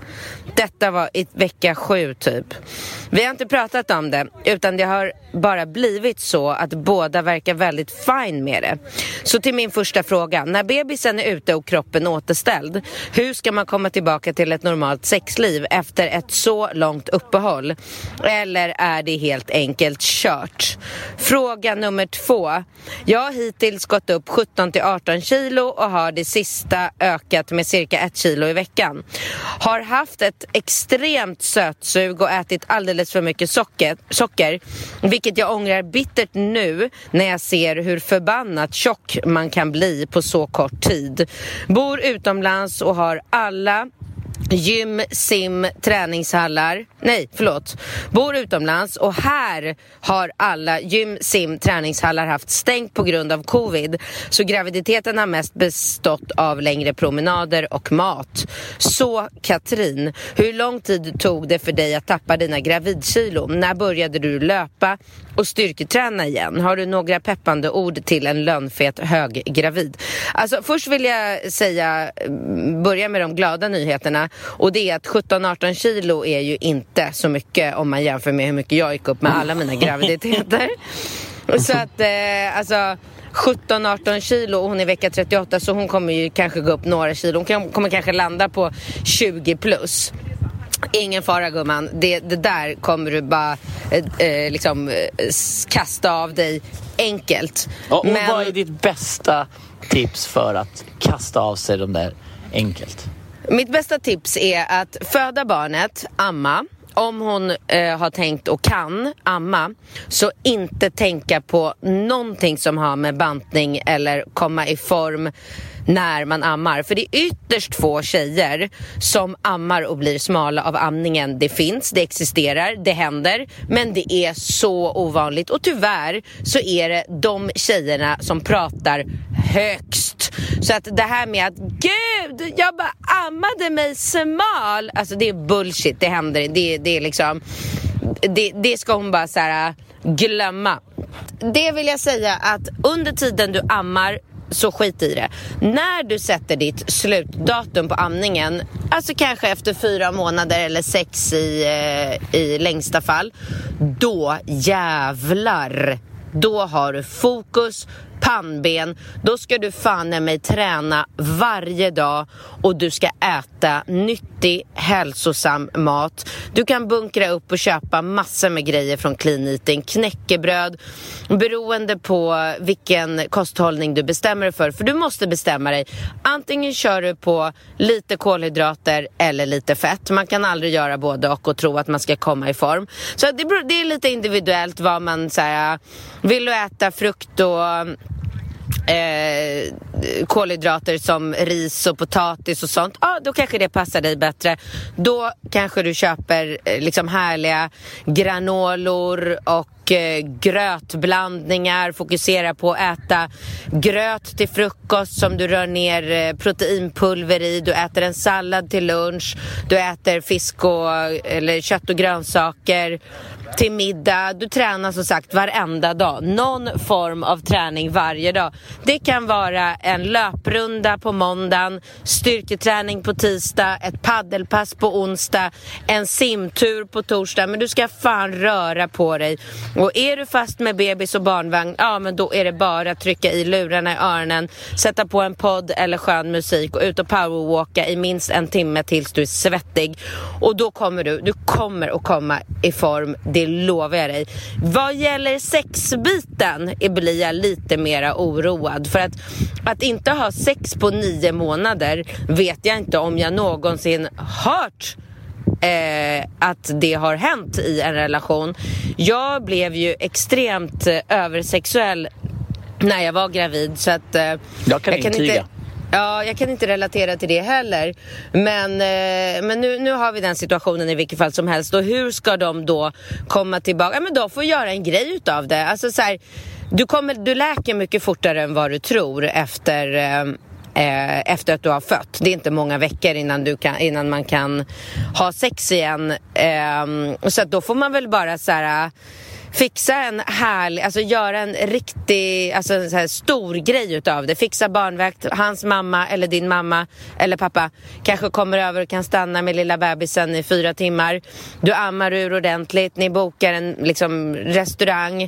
S1: detta var i vecka sju typ. Vi har inte pratat om det, utan det har bara blivit så att båda verkar väldigt fine med det. Så till min första fråga, när bebisen är ute och kroppen återställd, hur ska man komma tillbaka till ett normalt sexliv efter ett så långt uppehåll? Eller är det helt enkelt kört? Fråga nummer två. Jag har hittills gått upp sjutton till arton kilo och har det sista ökat med cirka ett kilo i veckan. Har haft ett extremt sötsug och ätit alldeles för mycket socker, socker, vilket jag ångrar bittert nu när jag ser hur förbannat tjock man kan bli på så kort tid. Bor utomlands och har alla gym, sim, träningshallar. Nej, förlåt. Bor utomlands och här har alla gym, sim, träningshallar haft stängt på grund av covid. Så graviditeten har mest bestått av längre promenader och mat. Så Katrin, hur lång tid tog det för dig att tappa dina gravidkilo? När började du löpa och styrketräna igen? Har du några peppande ord till en lönfet höggravid? Alltså först vill jag säga, börja med de glada nyheterna. Och det är att sjutton arton kilo är ju inte så mycket om man jämför med hur mycket jag gick upp med alla mina graviditeter. Så att eh, alltså sjutton arton kilo och hon är vecka trettioåtta, så hon kommer ju kanske gå upp några kilo. Hon kommer kanske landa på tjugo plus. Ingen fara gumman, det, det där kommer du bara eh, liksom eh, kasta av dig enkelt.
S2: Och, och
S1: Men...
S2: vad är ditt bästa tips för att kasta av sig de där enkelt?
S1: Mitt bästa tips är att föda barnet, amma om hon eh, har tänkt och kan amma, så inte tänka på någonting som har med bantning eller komma i form när man ammar. För det är ytterst få tjejer som ammar och blir smala av amningen. Det finns, det existerar, det händer, men det är så ovanligt. Och tyvärr så är det de tjejerna som pratar högst. Så att det här med att gud, jag bara ammade mig smal, alltså det är bullshit, det händer. Det, det är liksom det, det ska hon bara så här glömma. Det vill jag säga, att under tiden du ammar, så skit i det. När du sätter ditt slutdatum på amningen, alltså kanske efter fyra månader eller sex i, i längsta fall, då jävlar, då har du fokus, pannben, då ska du fan mig träna varje dag och du ska äta nyttig, hälsosam mat. Du kan bunkra upp och köpa massor med grejer från Clean Eating, knäckebröd, beroende på vilken kosthållning du bestämmer dig för. För du måste bestämma dig. Antingen kör du på lite kolhydrater eller lite fett. Man kan aldrig göra både och och tro att man ska komma i form. Så det, det är lite individuellt vad man säger. Vill du äta frukt och Eh, kolhydrater som ris och potatis och sånt, ja, då kanske det passar dig bättre. Då kanske du köper eh, liksom härliga granolor och eh, grötblandningar. Fokusera på att äta gröt till frukost som du rör ner eh, proteinpulver i. Du äter en sallad till lunch. Du äter fisk och, eller kött och grönsaker till middag. Du tränar som sagt varenda dag. Någon form av träning varje dag. Det kan vara en löprunda på måndagen, styrketräning på tisdag, ett paddelpass på onsdag, en simtur på torsdag. Men du ska fan röra på dig. Och är du fast med bebis och barnvagn, ja men då är det bara att trycka i lurarna i öronen, sätta på en podd eller skön musik och ut och powerwalka i minst en timme tills du är svettig. Och då kommer du, du kommer att komma i form. Det lovar jag dig. Vad gäller sexbiten blir jag lite mera oroad. För att, att inte ha sex på nio månader vet jag inte om jag någonsin hört eh, att det har hänt i en relation. Jag blev ju extremt eh, översexuell när jag var gravid. Så att eh,
S2: jag kan, jag kan inte...
S1: Ja, jag kan inte relatera till det heller. Men, eh, men nu, nu har vi den situationen i vilket fall som helst. Och hur ska de då komma tillbaka? Ja, men de får göra en grej utav det. Alltså så här, du, kommer, du läker mycket fortare än vad du tror efter, eh, efter att du har fött. Det är inte många veckor innan, du kan, innan man kan ha sex igen. Eh, så att då får man väl bara så här... fixa en härlig, alltså göra en riktig, alltså en så här stor grej utav det. Fixa barnvakt, hans mamma eller din mamma eller pappa kanske kommer över och kan stanna med lilla bebisen i fyra timmar. Du ammar ur ordentligt, ni bokar en liksom restaurang,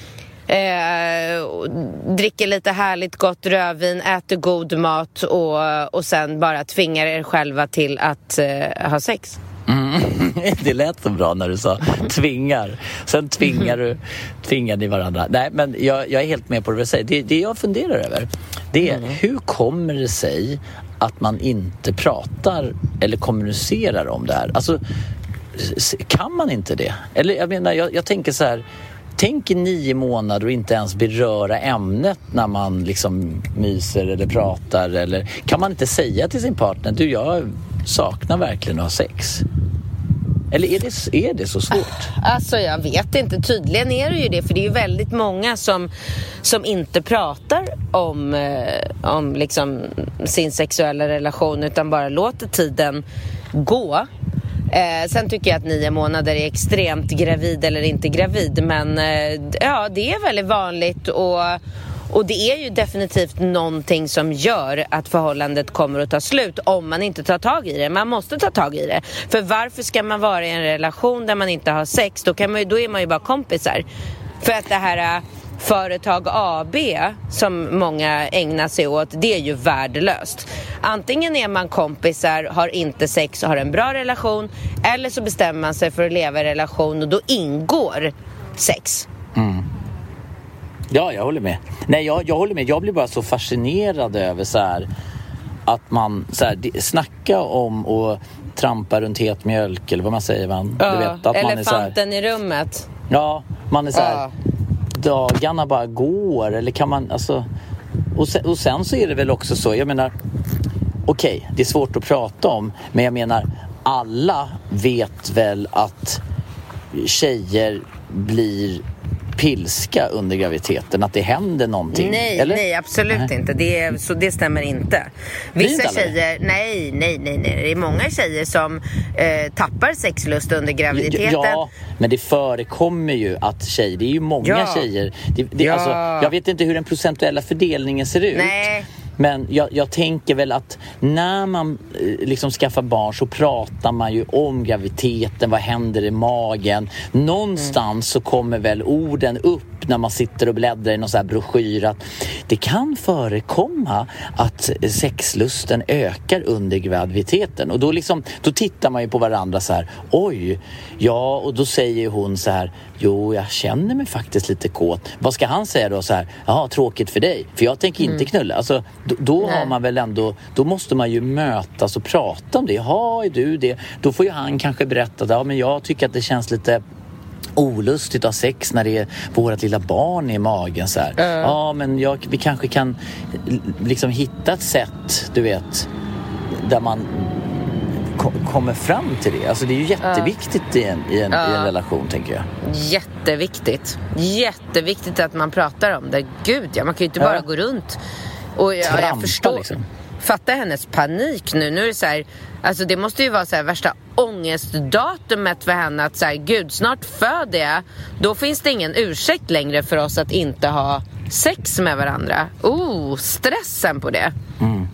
S1: eh, dricker lite härligt gott rödvin, äter god mat och, och sen bara tvingar er själva till att eh, ha sex.
S2: Mm. Det lät så bra när du sa tvingar. Sen tvingar du tvingar ni varandra. Nej, men jag, jag är helt med på det du säger. Det, det jag funderar över, det är mm. hur kommer det sig att man inte pratar eller kommunicerar om det här? Alltså, kan man inte det? Eller jag menar, jag, jag tänker så här, tänk i nio månader och inte ens beröra ämnet när man liksom myser eller pratar. Eller kan man inte säga till sin partner, du, jag saknar verkligen att ha sex? Eller är det, är det så svårt?
S1: Alltså jag vet inte, tydligen är det ju det. För det är ju väldigt många som, som inte pratar om, eh, om liksom sin sexuella relation, utan bara låter tiden gå. Eh, sen tycker jag att nio månader är extremt gravid eller inte gravid. Men eh, ja, det är väldigt vanligt och... Och det är ju definitivt någonting som gör att förhållandet kommer att ta slut om man inte tar tag i det. Man måste ta tag i det. För varför ska man vara i en relation där man inte har sex? Då, kan man, då är man ju bara kompisar. För att det här företag A B som många ägnar sig åt, det är ju värdelöst. Antingen är man kompisar, har inte sex och har en bra relation. Eller så bestämmer man sig för att leva i relation och då ingår sex.
S2: Mm. Ja, jag håller med. Nej, jag, jag håller med. Jag blir bara så fascinerad över så här, att man så här, snacka om och trampa runt het mjölk eller vad man säger, man.
S1: Ja,
S2: du vet, att
S1: elefanten
S2: man är så här,
S1: i rummet.
S2: Ja, man är så här,
S1: ja.
S2: dagarna bara går, eller kan man, alltså, och sen, och sen så är det väl också så, jag menar, okej, okay, det är svårt att prata om, men jag menar, alla vet väl att tjejer blir pilska under graviditeten, att det händer någonting.
S1: Nej,
S2: eller?
S1: nej, absolut nej. inte. Det, är, så det stämmer inte. Vissa
S2: inte
S1: tjejer, nej, nej, nej, nej. Det är många tjejer som eh, tappar sexlust under graviditeten.
S2: Ja, men det förekommer ju att tjejer, det är ju många ja. tjejer. Det, det,
S1: ja.
S2: alltså, jag vet inte hur den procentuella fördelningen ser ut.
S1: Nej.
S2: Men jag, jag tänker väl att när man eh, liksom skaffar barn så pratar man ju om graviditeten, vad händer i magen. Någonstans mm. så kommer väl orden upp när man sitter och bläddrar i någon sån här broschyr att det kan förekomma att sexlusten ökar under graviditeten. Och då, liksom, då tittar man ju på varandra så här, oj, ja, och då säger hon så här, jo, jag känner mig faktiskt lite kåt. Vad ska han säga då så här, ja, tråkigt för dig, för jag tänker inte mm. knulla. Alltså, då, då har man väl ändå, då måste man ju mötas och prata om det. Ja, är du det? Då får ju han kanske berätta, ja, men jag tycker att det känns lite olustigt att ha sex när det är vårat lilla barn i magen så här. Uh. Ja, men jag, vi kanske kan liksom hitta ett sätt, du vet, där man ko- kommer fram till det. Alltså det är ju jätteviktigt uh. i, en, i, en, uh. i en relation, tänker jag.
S1: Jätteviktigt. Jätteviktigt att man pratar om det. Gud, ja, man kan ju inte bara uh. gå runt och ja, jag förstår liksom. Fatta hennes panik nu. Nu är det så här, alltså det måste ju vara så här värsta ångestdatumet för henne att så här, gud, snart föder jag. Då finns det ingen ursäkt längre för oss att inte ha sex med varandra. Oh, stressen på det.
S2: Mm.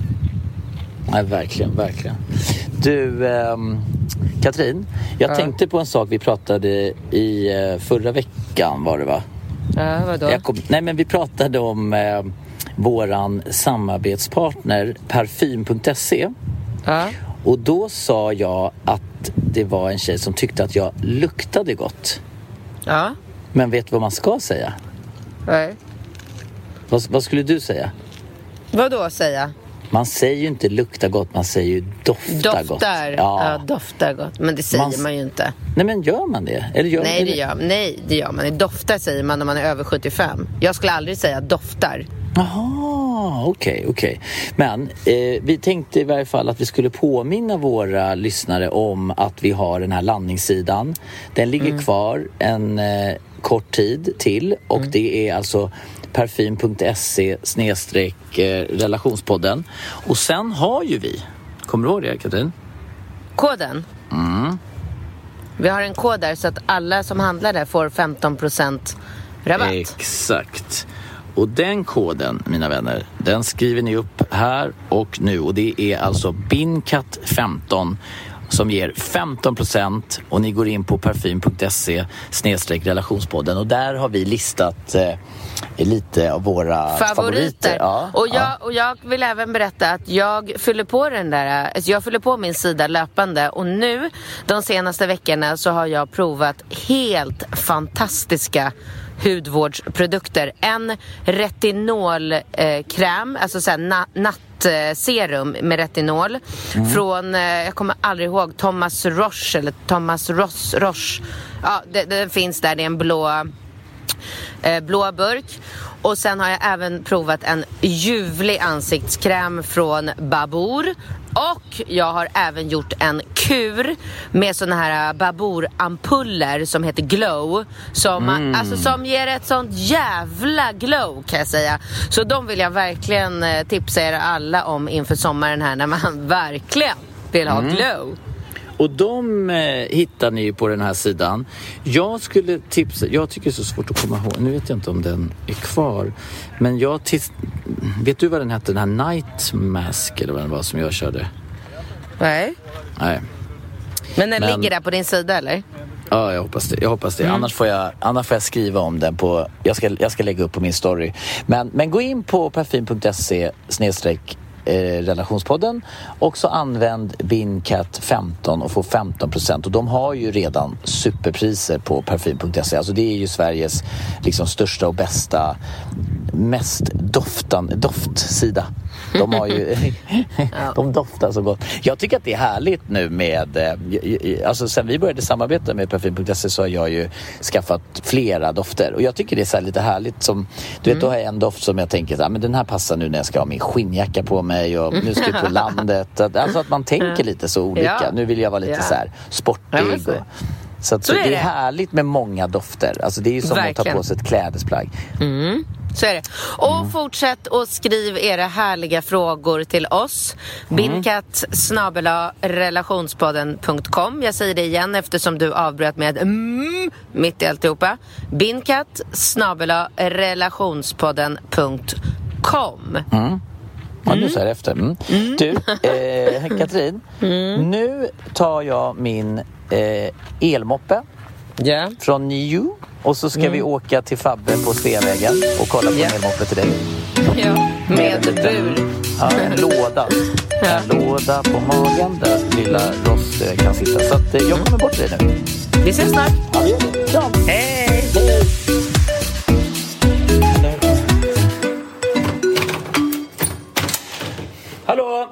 S2: Nej, verkligen, verkligen. Du, ähm, Katrin, jag ja. tänkte på en sak vi pratade i äh, förra veckan, var det va?
S1: Ja, vadå?
S2: Jag kom, nej, men vi pratade om äh, våran samarbetspartner Parfym punkt se.
S1: Ja.
S2: Och då sa jag att det var en tjej som tyckte att jag luktade gott.
S1: Ja.
S2: Men vet du vad man ska säga?
S1: Nej.
S2: Vad, vad skulle du säga?
S1: Vad då säga?
S2: Man säger ju inte lukta gott, man säger ju dofta
S1: doftar.
S2: gott.
S1: Ja. ja, doftar gott. Men det säger man, man ju inte.
S2: Nej, men gör man det? Eller gör
S1: nej,
S2: det?
S1: Det gör, nej, det gör man. Det doftar säger man när man är över sjuttiofem. Jag skulle aldrig säga doftar.
S2: Jaha, okej, okay, okej. Okay. Men eh, vi tänkte i varje fall att vi skulle påminna våra lyssnare om att vi har den här landningssidan. Den ligger mm. kvar en eh, kort tid till och mm. det är alltså parfym punkt se snedstreck relationspodden. Och sen har ju vi, kommer du ihåg det, Katrin?
S1: Koden?
S2: Mm.
S1: Vi har en kod där så att alla som handlar där får femton procent rabatt.
S2: Exakt. Och den koden, mina vänner, den skriver ni upp här och nu. Och det är alltså binkat femton som ger femton procent och ni går in på parfym punkt se snedstreck relationspodden och där har vi listat eh, lite av våra favoriter. favoriter. Ja,
S1: och, jag, ja. och jag vill även berätta att jag fyller på den där, alltså jag fyller på min sida löpande och nu de senaste veckorna så har jag provat helt fantastiska hudvårdsprodukter. En retinolkräm, eh, alltså såhär na- nattserum med retinol mm. från, eh, jag kommer aldrig ihåg, Thomas Roche eller Thomas Ross, Roche. Ja, det, det finns där, det är en blå eh, blå burk. Och sen har jag även provat en ljuvlig ansiktskräm från Babor. Och jag har även gjort en kur med såna här Babor-ampuller som heter Glow. Som, mm. alltså, som ger ett sånt jävla glow kan jag säga. Så de vill jag verkligen tipsa er alla om inför sommaren här när man verkligen vill ha mm. glow.
S2: Och de eh, hittar ni på den här sidan. Jag skulle tipsa, jag tycker det är så svårt att komma ihåg. Nu vet jag inte om den är kvar. Men jag tis- vet du vad den hette? Den här Night Mask eller vad den var som jag körde?
S1: Nej.
S2: Nej.
S1: Men den Men, ligger där på din sida eller?
S2: Ja, jag hoppas det. Jag hoppas det. Mm. Annars får jag annars får jag skriva om den på jag ska jag ska lägga upp på min story. Men men gå in på parfym punkt se snedstreck relationspodden och så använd binkat femton och få femton procent och de har ju redan superpriser på parfym punkt se, alltså det är ju Sveriges liksom största och bästa mest doftan, doftsida. De har ju de doftar så gott. Jag tycker att det är härligt nu med alltså sen vi började samarbeta med parfym punkt se så har jag ju skaffat flera dofter och jag tycker det är så här lite härligt som du vet mm. då har jag en doft som jag tänker ah, men den här passar nu när jag ska ha min skinnjacka på mig och nu ska jag på landet. Alltså att man tänker lite så olika. Ja. Nu vill jag vara lite ja. så här sportig och så, att, så, så är det är det. Härligt med många dofter. Alltså det är ju som verkligen. Att ta på sig ett klädesplagg.
S1: Mm. Så är det. Och mm. fortsätt och skriv era härliga frågor till oss. Mm. Bindkatt snabel-a relationspodden punkt com. Jag säger det igen eftersom du avbröt med mm, mitt i alltihopa. Bindkatt snabel-a relationspodden punkt com.
S2: Mm. Ja, nu så här efter. Mm. Mm. Du, eh, Katrin, mm. nu tar jag min eh, elmoppe yeah. från New och så ska mm. vi åka till Fabbe på Sveavägen och kolla på yeah. en elmoppe till dig.
S1: Ja, med, med en bur.
S2: Ja, en låda. Ja. En låda på magen där lilla Ross eh, kan sitta. Så att, eh, jag kommer bort till dig nu.
S1: Vi ses snart.
S2: Ja, vi gör det. Kram.
S1: Hej!
S2: Hej! Hallå!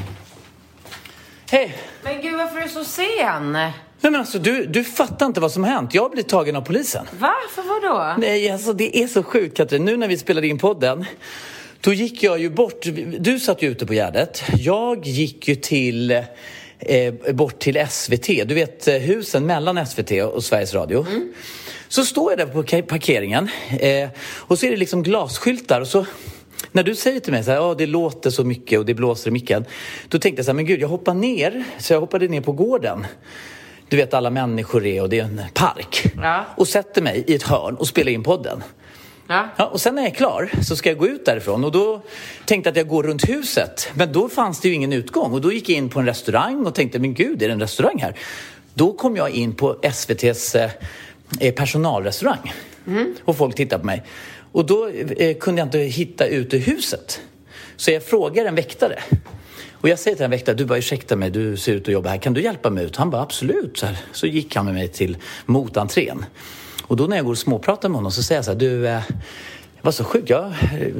S2: Hej!
S1: Men gud, varför är du så sen?
S2: Nej men alltså, du, du fattar inte vad som har hänt. Jag har blivit tagen av polisen.
S1: Varför, vadå?
S2: Nej, alltså det är så sjukt, Katrin. Nu när vi spelade in podden, då gick jag ju bort. Du satt ju ute på Gärdet. Jag gick ju till, eh, bort till S V T. Du vet, husen mellan S V T och Sveriges Radio. Mm. Så står jag där på parkeringen. Eh, och så är det liksom glasskyltar och så... När du säger till mig så här, ja, det låter så mycket och det blåser i micken. Då tänkte jag så här, men gud, jag hoppar ner. Så jag hoppade ner på gården. Du vet, alla människor är och det är en park. Ja. Och sätter mig i ett hörn och spelar in podden. Ja. Ja, och sen när jag är klar så ska jag gå ut därifrån. Och då tänkte jag att jag går runt huset. Men då fanns det ju ingen utgång. Och då gick jag in på en restaurang och tänkte, men gud, är det en restaurang här? Då kom jag in på S V T:s eh, personalrestaurang. Mm. Och folk tittar på mig. Och då eh, kunde jag inte hitta ut ur huset. Så jag frågar en väktare. Och jag säger till en väktare, du bara ursäkta mig, du ser ut att jobba här. Kan du hjälpa mig ut? Han bara absolut. Så, här. Så gick han med mig till motentrén. Och då när jag går och småpratar med honom så säger jag så här, du, eh, jag var så sjuk. Jag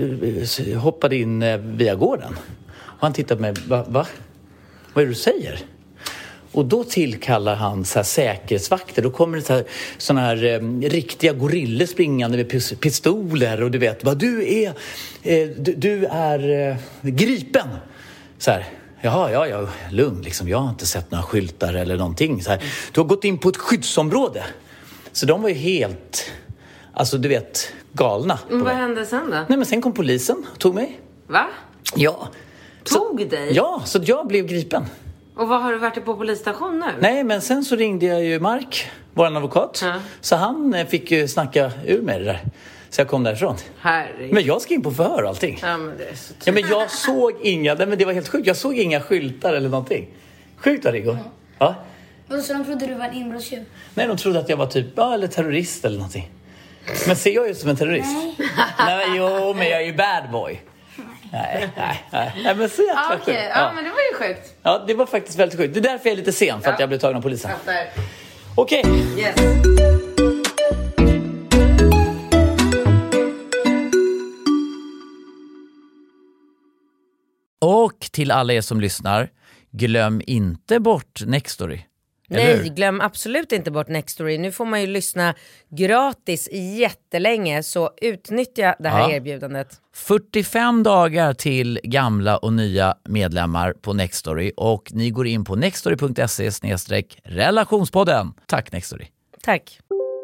S2: eh, hoppade in eh, via gården. Och han tittar på mig, va? va? Vad är det du säger? Och då tillkallar han så här säkerhetsvakter. Då kommer det så här, såna här eh, riktiga gorillor springande med pis- pistoler. Och du vet, vad du är, eh, du, du är eh, gripen. Så här, jaha, ja, ja, lugn liksom. Jag har inte sett några skyltar eller någonting. Så här, du har gått in på ett skyddsområde. Så de var ju helt, alltså du vet, galna.
S1: Men vad hände sen då?
S2: Nej, men sen kom polisen och tog mig.
S1: Va?
S2: Ja.
S1: Tog
S2: så,
S1: dig?
S2: Ja, så jag blev gripen.
S1: Och vad har du varit på polisstation nu?
S2: Nej, men sen så ringde jag ju Mark, vår advokat. Ja. Så han fick ju snacka ur mig det där. Så jag kom därifrån.
S1: Herregud.
S2: Men jag ska in på förhör och allting.
S1: Ja, men det är så
S2: ja, men jag såg inga, nej, men det var helt sjukt. Jag såg inga skyltar eller någonting. Sjukt var det igår. Ja.
S11: Ja. Så de trodde du var en inbrottstjuv?
S2: Nej, de trodde att jag var typ, ja, eller terrorist eller någonting. Men ser jag ju som en terrorist? Nej. Nej, men, jo, men jag är ju bad boy. Nej, nej, nej. Nej, men så jäkla
S1: ah, okay.
S2: sjukt.
S1: Ja. ja, men det var ju sjukt.
S2: Ja, det var faktiskt väldigt sjukt. Det är därför jag är lite sen, för ja. att jag blev tagen av polisen. Okej. Okay.
S1: Yes.
S2: Och till alla er som lyssnar, glöm inte bort Nextory.
S1: Nej, glöm absolut inte bort Nextory. Nu får man ju lyssna gratis jättelänge, så utnyttja det här ja. erbjudandet.
S2: fyrtiofem dagar till gamla och nya medlemmar på Nextory, och ni går in på nextory punkt se slash relationspodden. Tack Nextory.
S1: Tack.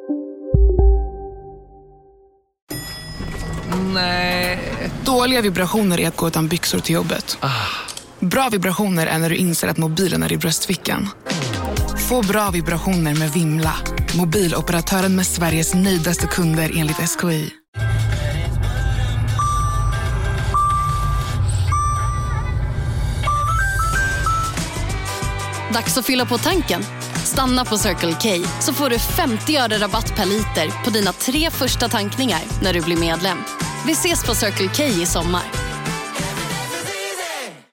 S12: Nej. Dåliga vibrationer är att gå utan byxor till jobbet. Ah. Bra vibrationer är när du inser att mobilen är i bröstfickan. Få bra vibrationer med Vimla. Mobiloperatören med Sveriges nöjdaste kunder enligt S K I.
S13: Dags att fylla på tanken. Stanna på Circle K så får du femtio öre rabatt per liter på dina tre första tankningar när du blir medlem. Vi ses på Circle K i sommar.